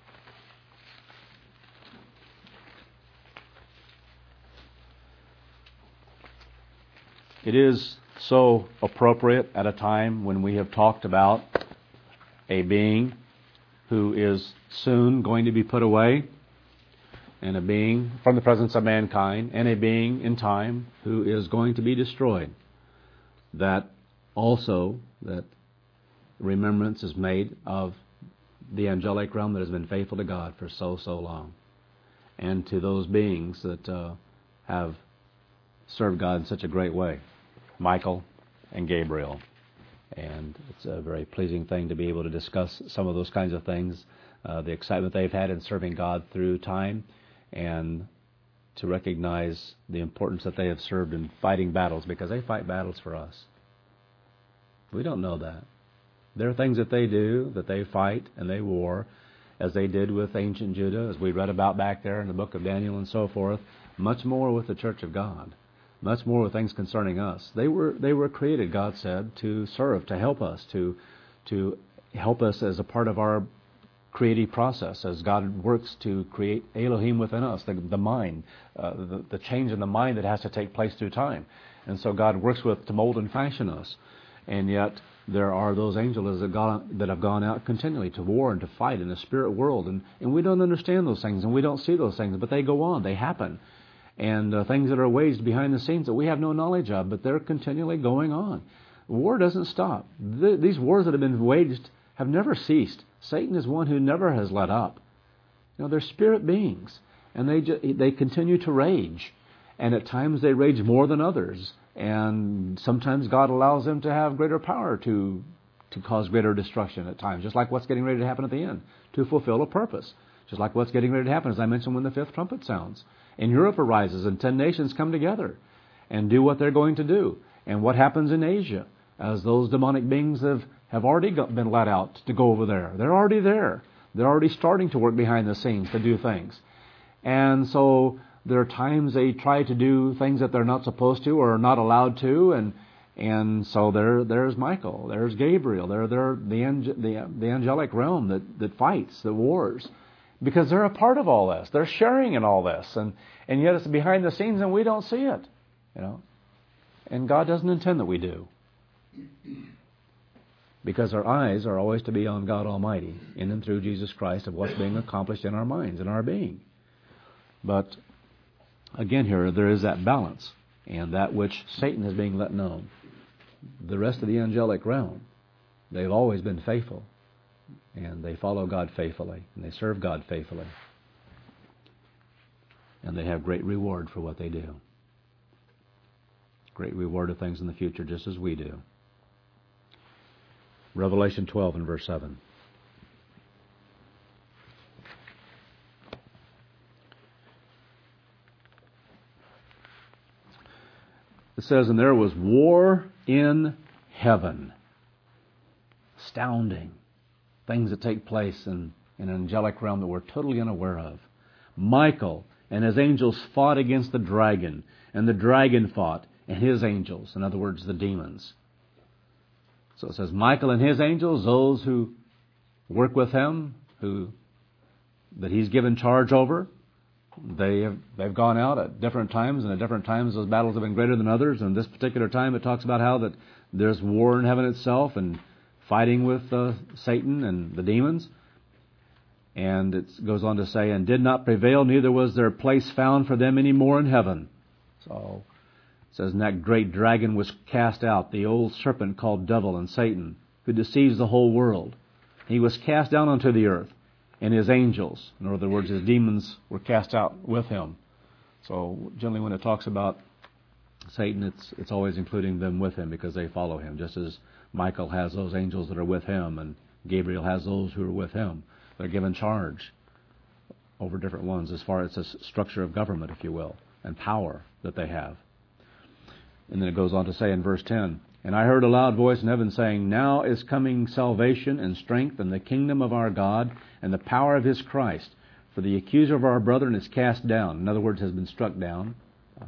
A: It is so appropriate at a time when we have talked about a being who is soon going to be put away, and a being from the presence of mankind, and a being in time who is going to be destroyed. That also, that remembrance is made of the angelic realm that has been faithful to God for so, so long. And to those beings that uh, have served God in such a great way. Michael and Gabriel. And it's a very pleasing thing to be able to discuss some of those kinds of things, uh, the excitement they've had in serving God through time, and to recognize the importance that they have served in fighting battles, because they fight battles for us. We don't know that. There are things that they do, that they fight and they war, as they did with ancient Judah, as we read about back there in the book of Daniel and so forth, much more with the church of God. Much more with things concerning us. They were they were created, God said, to serve, to help us, to to help us as a part of our creative process, as God works to create Elohim within us, the, the mind, uh, the, the change in the mind that has to take place through time. And so God works with to mold and fashion us. And yet there are those angels that, gone, that have gone out continually to war and to fight in the spirit world. And, and we don't understand those things, and we don't see those things, but they go on, they happen. And uh, things that are waged behind the scenes that we have no knowledge of, but they're continually going on. War doesn't stop. Th- these wars that have been waged have never ceased. Satan is one who never has let up. You know, they're spirit beings, and they ju- they continue to rage. And at times they rage more than others. And sometimes God allows them to have greater power to to cause greater destruction at times, just like what's getting ready to happen at the end, to fulfill a purpose. Just like what's getting ready to happen, as I mentioned, when the fifth trumpet sounds. And Europe arises, and ten nations come together and do what they're going to do. And what happens in Asia, as those demonic beings have, have already got, been let out to go over there. They're already there. They're already starting to work behind the scenes to do things. And so there are times they try to do things that they're not supposed to or are not allowed to, and and so there there's Michael, there's Gabriel, there there the the the angelic realm that, that fights, that wars. Because they're a part of all this. They're sharing in all this. And, and yet it's behind the scenes and we don't see it. You know. And God doesn't intend that we do. Because our eyes are always to be on God Almighty, in and through Jesus Christ, of what's being accomplished in our minds, in our being. But again here, there is that balance. And that which Satan is being let known. The rest of the angelic realm, they've always been faithful. And they follow God faithfully, and they serve God faithfully. And they have great reward for what they do. Great reward of things in the future, just as we do. Revelation twelve and verse seven. It says, and there was war in heaven. Astounding. Things that take place in, in an angelic realm that we're totally unaware of. Michael and his angels fought against the dragon, and the dragon fought, and his angels, in other words, the demons. So it says, Michael and his angels, those who work with him, who that he's given charge over, they have, they've gone out at different times, and at different times those battles have been greater than others. And this particular time it talks about how that there's war in heaven itself, and fighting with uh, Satan and the demons.
C: And it goes on to say, and did not prevail, neither was their place found for them any more in heaven. So it says, and that great dragon was cast out, the old serpent called Devil and Satan, who deceives the whole world. He was cast down onto the earth, and his angels, in other words, his demons, were cast out with him. So generally when it talks about Satan, it's it's always including them with him because they follow him, just as Michael has those angels that are with him, and Gabriel has those who are with him. They're given charge over different ones as far as a structure of government, if you will, and power that they have. And then it goes on to say in verse ten, and I heard a loud voice in heaven saying, now is coming salvation and strength and the kingdom of our God and the power of his Christ. For the accuser of our brethren is cast down. In other words, has been struck down. Uh,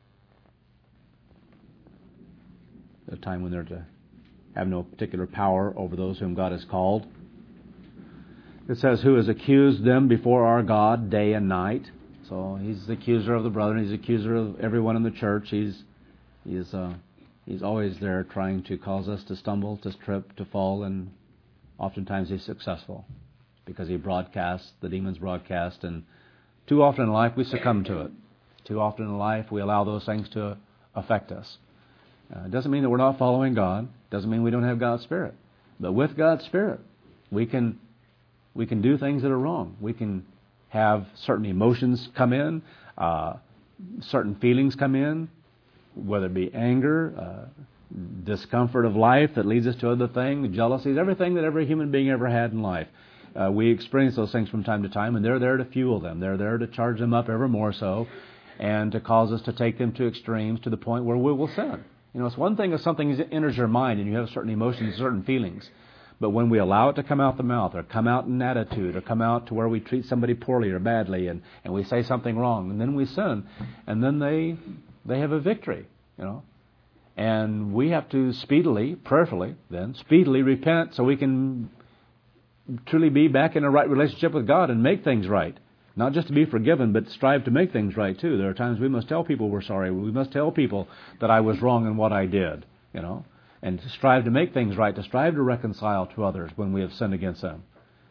C: a time when they're to have no particular power over those whom God has called. It says, who has accused them before our God day and night. So he's the accuser of the brethren. He's the accuser of everyone in the church. He's he's uh, he's always there trying to cause us to stumble, to trip, to fall, and oftentimes he's successful because he broadcasts, the demons broadcast, and too often in life we succumb to it. Too often in life we allow those things to affect us. Uh, it doesn't mean that we're not following God. It doesn't mean we don't have God's Spirit. But with God's Spirit, we can we can do things that are wrong. We can have certain emotions come in, uh, certain feelings come in, whether it be anger, uh, discomfort of life that leads us to other things, jealousies, everything that every human being ever had in life. Uh, we experience those things from time to time, and they're there to fuel them. They're there to charge them up ever more so, and to cause us to take them to extremes to the point where we will sin. You know, it's one thing if something enters your mind and you have certain emotions, certain feelings. But when we allow it to come out the mouth, or come out in attitude, or come out to where we treat somebody poorly or badly, and, and we say something wrong, and then we sin, and then they they have a victory, you know. And we have to speedily, prayerfully, then, speedily repent so we can truly be back in a right relationship with God and make things right. Not just to be forgiven, but strive to make things right, too. There are times we must tell people we're sorry. We must tell people that I was wrong in what I did, you know. And to strive to make things right, to strive to reconcile to others when we have sinned against them.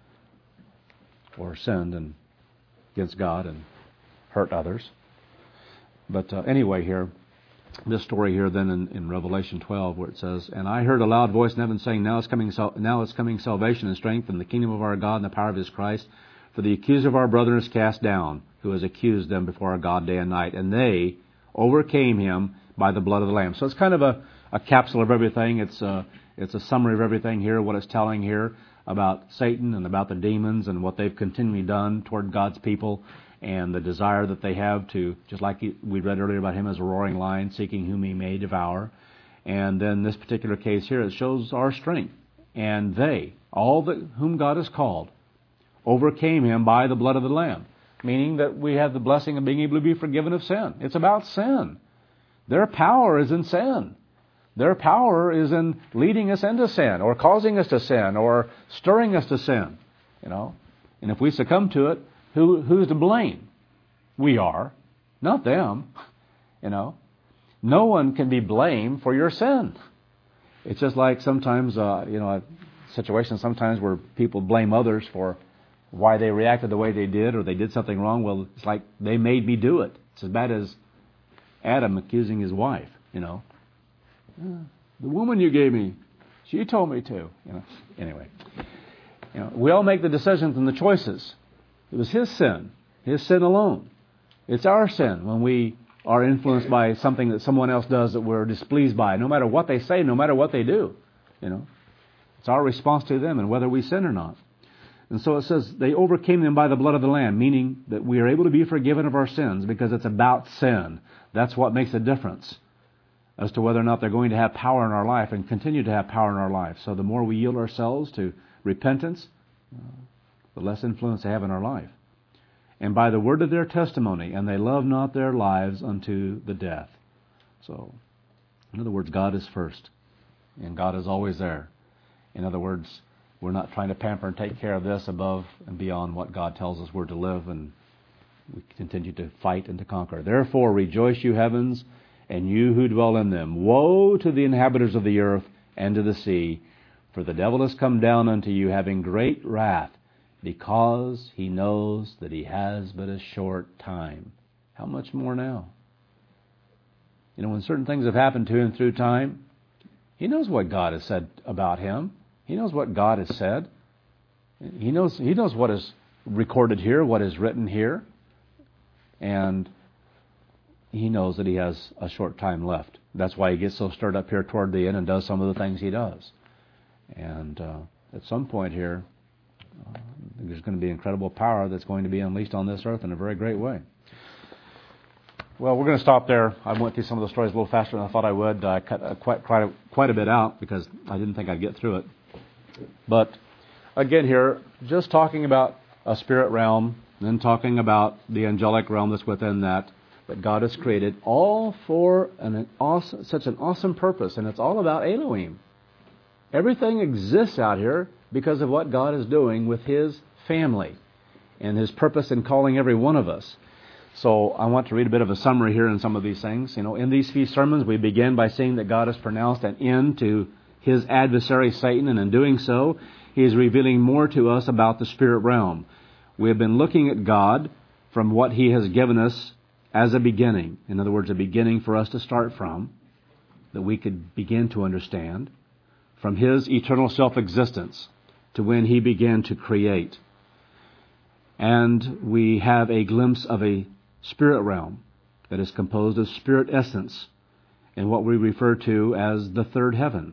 C: Or sinned and against God and hurt others. But uh, anyway here, this story here then in, in Revelation twelve where it says, and I heard a loud voice in heaven saying, now is coming, now is coming salvation and strength and the kingdom of our God and the power of his Christ. For the accuser of our brethren is cast down, who has accused them before our God day and night. And they overcame him by the blood of the Lamb. So it's kind of a A capsule of everything. It's a, it's a summary of everything here, what it's telling here about Satan and about the demons and what they've continually done toward God's people and the desire that they have to, just like we read earlier about him as a roaring lion, seeking whom he may devour. And then this particular case here, it shows our strength. And they, all that whom God has called, overcame him by the blood of the Lamb, meaning that we have the blessing of being able to be forgiven of sin. It's about sin. Their power is in sin. Their power is in leading us into sin, or causing us to sin, or stirring us to sin. You know, and if we succumb to it, who who's to blame? We are, not them. You know, no one can be blamed for your sin. It's just like sometimes, uh, you know, situations sometimes where people blame others for why they reacted the way they did, or they did something wrong. Well, it's like they made me do it. It's as bad as Adam accusing his wife. You know. The woman you gave me, she told me to. You know. Anyway, you know, we all make the decisions and the choices. It was his sin, his sin alone. It's our sin when we are influenced by something that someone else does that we're displeased by, no matter what they say, no matter what they do. You know, it's our response to them and whether we sin or not. And so it says they overcame them by the blood of the Lamb, meaning that we are able to be forgiven of our sins because it's about sin. That's what makes a difference as to whether or not they're going to have power in our life and continue to have power in our life. So the more we yield ourselves to repentance, uh, the less influence they have in our life. And by the word of their testimony, and they love not their lives unto the death. So, in other words, God is first, and God is always there. In other words, we're not trying to pamper and take care of this above and beyond what God tells us we're to live, and we continue to fight and to conquer. Therefore, rejoice, you heavens, and you who dwell in them. Woe to the inhabitants of the earth and to the sea, for the devil has come down unto you, having great wrath, because he knows that he has but a short time. How much more now? You know, when certain things have happened to him through time, he knows what God has said about him. He knows what God has said. He knows, he knows what is recorded here, what is written here. And he knows that he has a short time left. That's why he gets so stirred up here toward the end and does some of the things he does. And uh, at some point here, uh, there's going to be incredible power that's going to be unleashed on this earth in a very great way. Well, we're going to stop there. I went through some of the stories a little faster than I thought I would. I cut uh, quite, quite, a, quite a bit out because I didn't think I'd get through it. But again here, just talking about a spirit realm, then talking about the angelic realm that's within that, that God has created, all for an, an awesome, such an awesome purpose, and it's all about Elohim. Everything exists out here because of what God is doing with His family and His purpose in calling every one of us. So I want to read a bit of a summary here in some of these things. You know, in these few sermons, we begin by seeing that God has pronounced an end to his adversary Satan, and in doing so, He is revealing more to us about the spirit realm. We have been looking at God from what He has given us as a beginning. In other words, a beginning for us to start from, that we could begin to understand, from His eternal self-existence to when He began to create. And we have a glimpse of a spirit realm that is composed of spirit essence in what we refer to as the third heaven.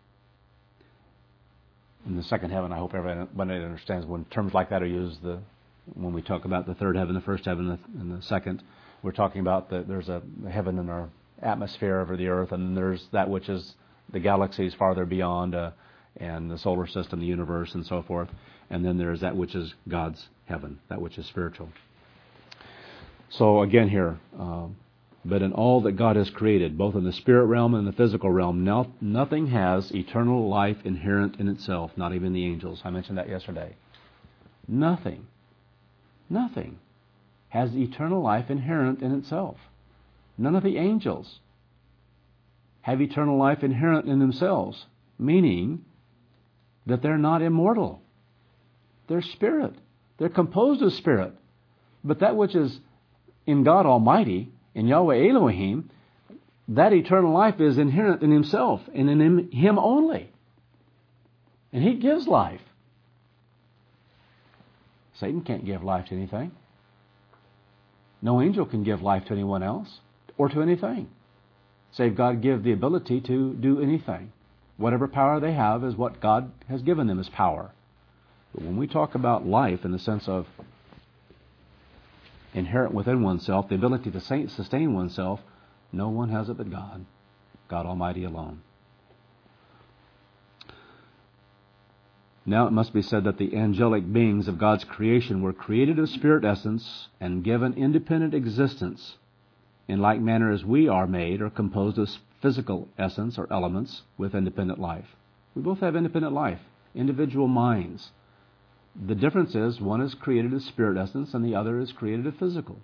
C: In the second heaven, I hope everybody understands when terms like that are used. The, when we talk about the third heaven, the first heaven, and the second, we're talking about that there's a heaven in our atmosphere over the earth, and there's that which is the galaxies farther beyond, uh, and the solar system, the universe, and so forth. And then there's that which is God's heaven, that which is spiritual. So again here, uh, but in all that God has created, both in the spirit realm and the physical realm, no, nothing has eternal life inherent in itself, not even the angels. I mentioned that yesterday. Nothing, nothing has eternal life inherent in itself. None of the angels have eternal life inherent in themselves, meaning that they're not immortal. They're spirit. They're composed of spirit. But that which is in God Almighty, in Yahweh Elohim, that eternal life is inherent in Himself and in Him, him only. And He gives life. Satan can't give life to anything. No angel can give life to anyone else or to anything, save God give the ability to do anything. Whatever power they have is what God has given them as power. But when we talk about life in the sense of inherent within oneself, the ability to sustain oneself, no one has it but God, God Almighty alone. Now it must be said that the angelic beings of God's creation were created of spirit essence and given independent existence, in like manner as we are made or composed of physical essence or elements with independent life. We both have independent life, individual minds. The difference is one is created as spirit essence and the other is created as physical.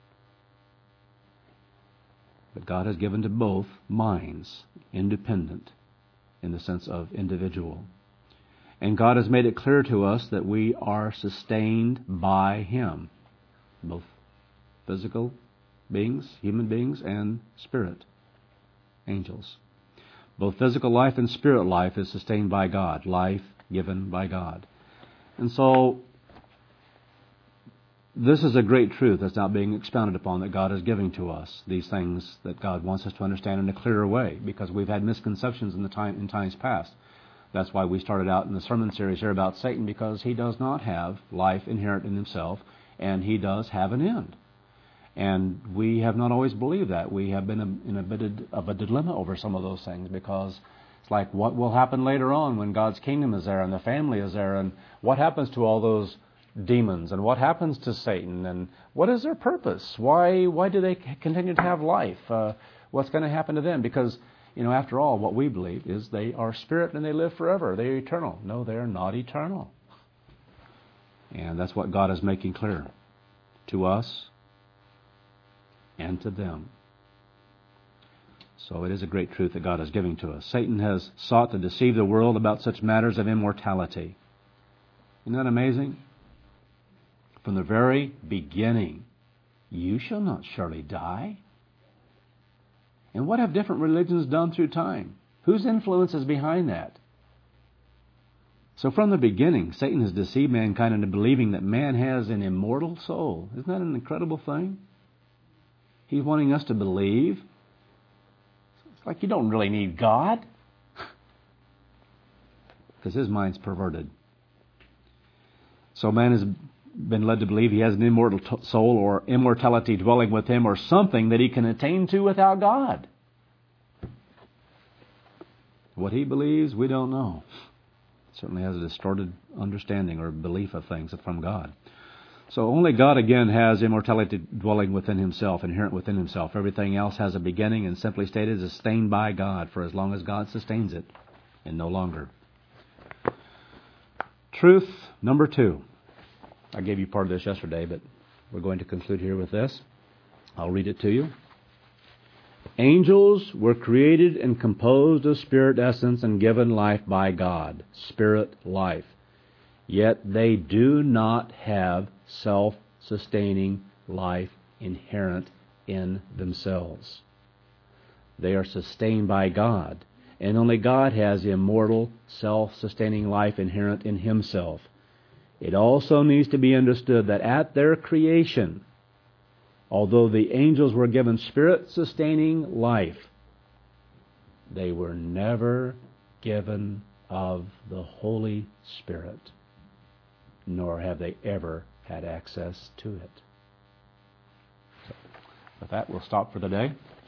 C: But God has given to both minds independent in the sense of individual. And God has made it clear to us that we are sustained by Him, both physical beings, human beings, and spirit, angels. Both physical life and spirit life is sustained by God, life given by God. And so, this is a great truth that's not being expounded upon that God is giving to us. These things that God wants us to understand in a clearer way, because we've had misconceptions in the time in times past. That's why we started out in the sermon series here about Satan, because he does not have life inherent in himself, and he does have an end. And we have not always believed that. We have been in a bit of a dilemma over some of those things, because it's like, what will happen later on when God's kingdom is there and the family is there, and what happens to all those demons, and what happens to Satan, and what is their purpose? Why why do they continue to have life? Uh, what's going to happen to them? Because, you know, after all, what we believe is they are spirit and they live forever. They are eternal. No, they are not eternal. And that's what God is making clear to us and to them. So it is a great truth that God is giving to us. Satan has sought to deceive the world about such matters of immortality. Isn't that amazing? from the very beginning, you shall not surely die. And what have different religions done through time? Whose influence is behind that? So from the beginning, Satan has deceived mankind into believing that man has an immortal soul. Isn't that an incredible thing? He's wanting us to believe. It's like you don't really need God. Because his mind's perverted. So man has been led to believe he has an immortal t- soul or immortality dwelling with him or something that he can attain to without God. What he believes, we don't know. Certainly has a distorted understanding or belief of things from God. So only God again has immortality dwelling within himself, inherent within himself. Everything else has a beginning and simply stated is sustained by God for as long as God sustains it and no longer. Truth number two. I gave you part of this yesterday, but we're going to conclude here with this. I'll read it to you. Angels were created and composed of spirit essence and given life by God. Spirit life. Yet they do not have self-sustaining life inherent in themselves. They are sustained by God, and only God has immortal, self-sustaining life inherent in himself. It also needs to be understood that at their creation, although the angels were given spirit-sustaining life, they were never given of the Holy Spirit, nor have they ever had access to it. So, with that, we'll stop for the day.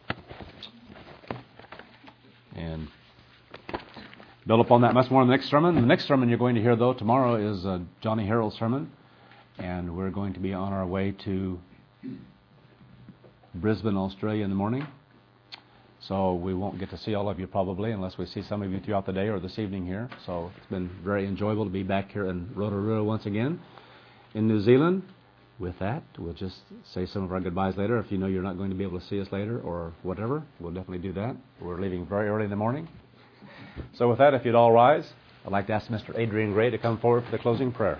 C: And build upon that much more in the next sermon. The next sermon you're going to hear, though, tomorrow is uh, Johnny Harrell's sermon. And we're going to be on our way to Brisbane, Australia in the morning. So we won't get to see all of you probably unless we see some of you throughout the day or this evening here. So it's been very enjoyable to be back here in Rotorua once again in New Zealand. With that, we'll just say some of our goodbyes later. If you know you're not going to be able to see us later or whatever, we'll definitely do that. We're leaving very early in the morning. So with that, if you'd all rise, I'd like to ask Mister Adrian Gray to come forward for the closing prayer.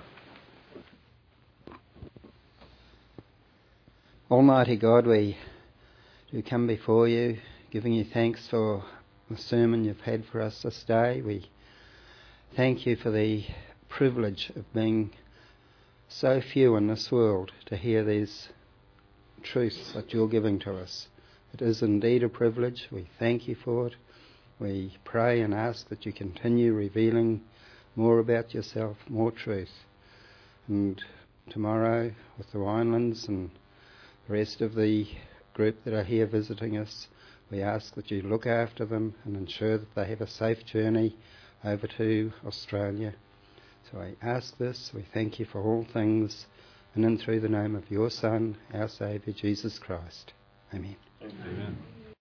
D: Almighty God, we do come before you, giving you thanks for the sermon you've had for us this day. We thank you for the privilege of being so few in this world to hear these truths that you're giving to us. It is indeed a privilege. We thank you for it. We pray and ask that you continue revealing more about yourself, more truth. And tomorrow with the Winelands and the rest of the group that are here visiting us, we ask that you look after them and ensure that they have a safe journey over to Australia. So I ask this, we thank you for all things, and in through the name of your Son, our Saviour, Jesus Christ. Amen.
A: Amen.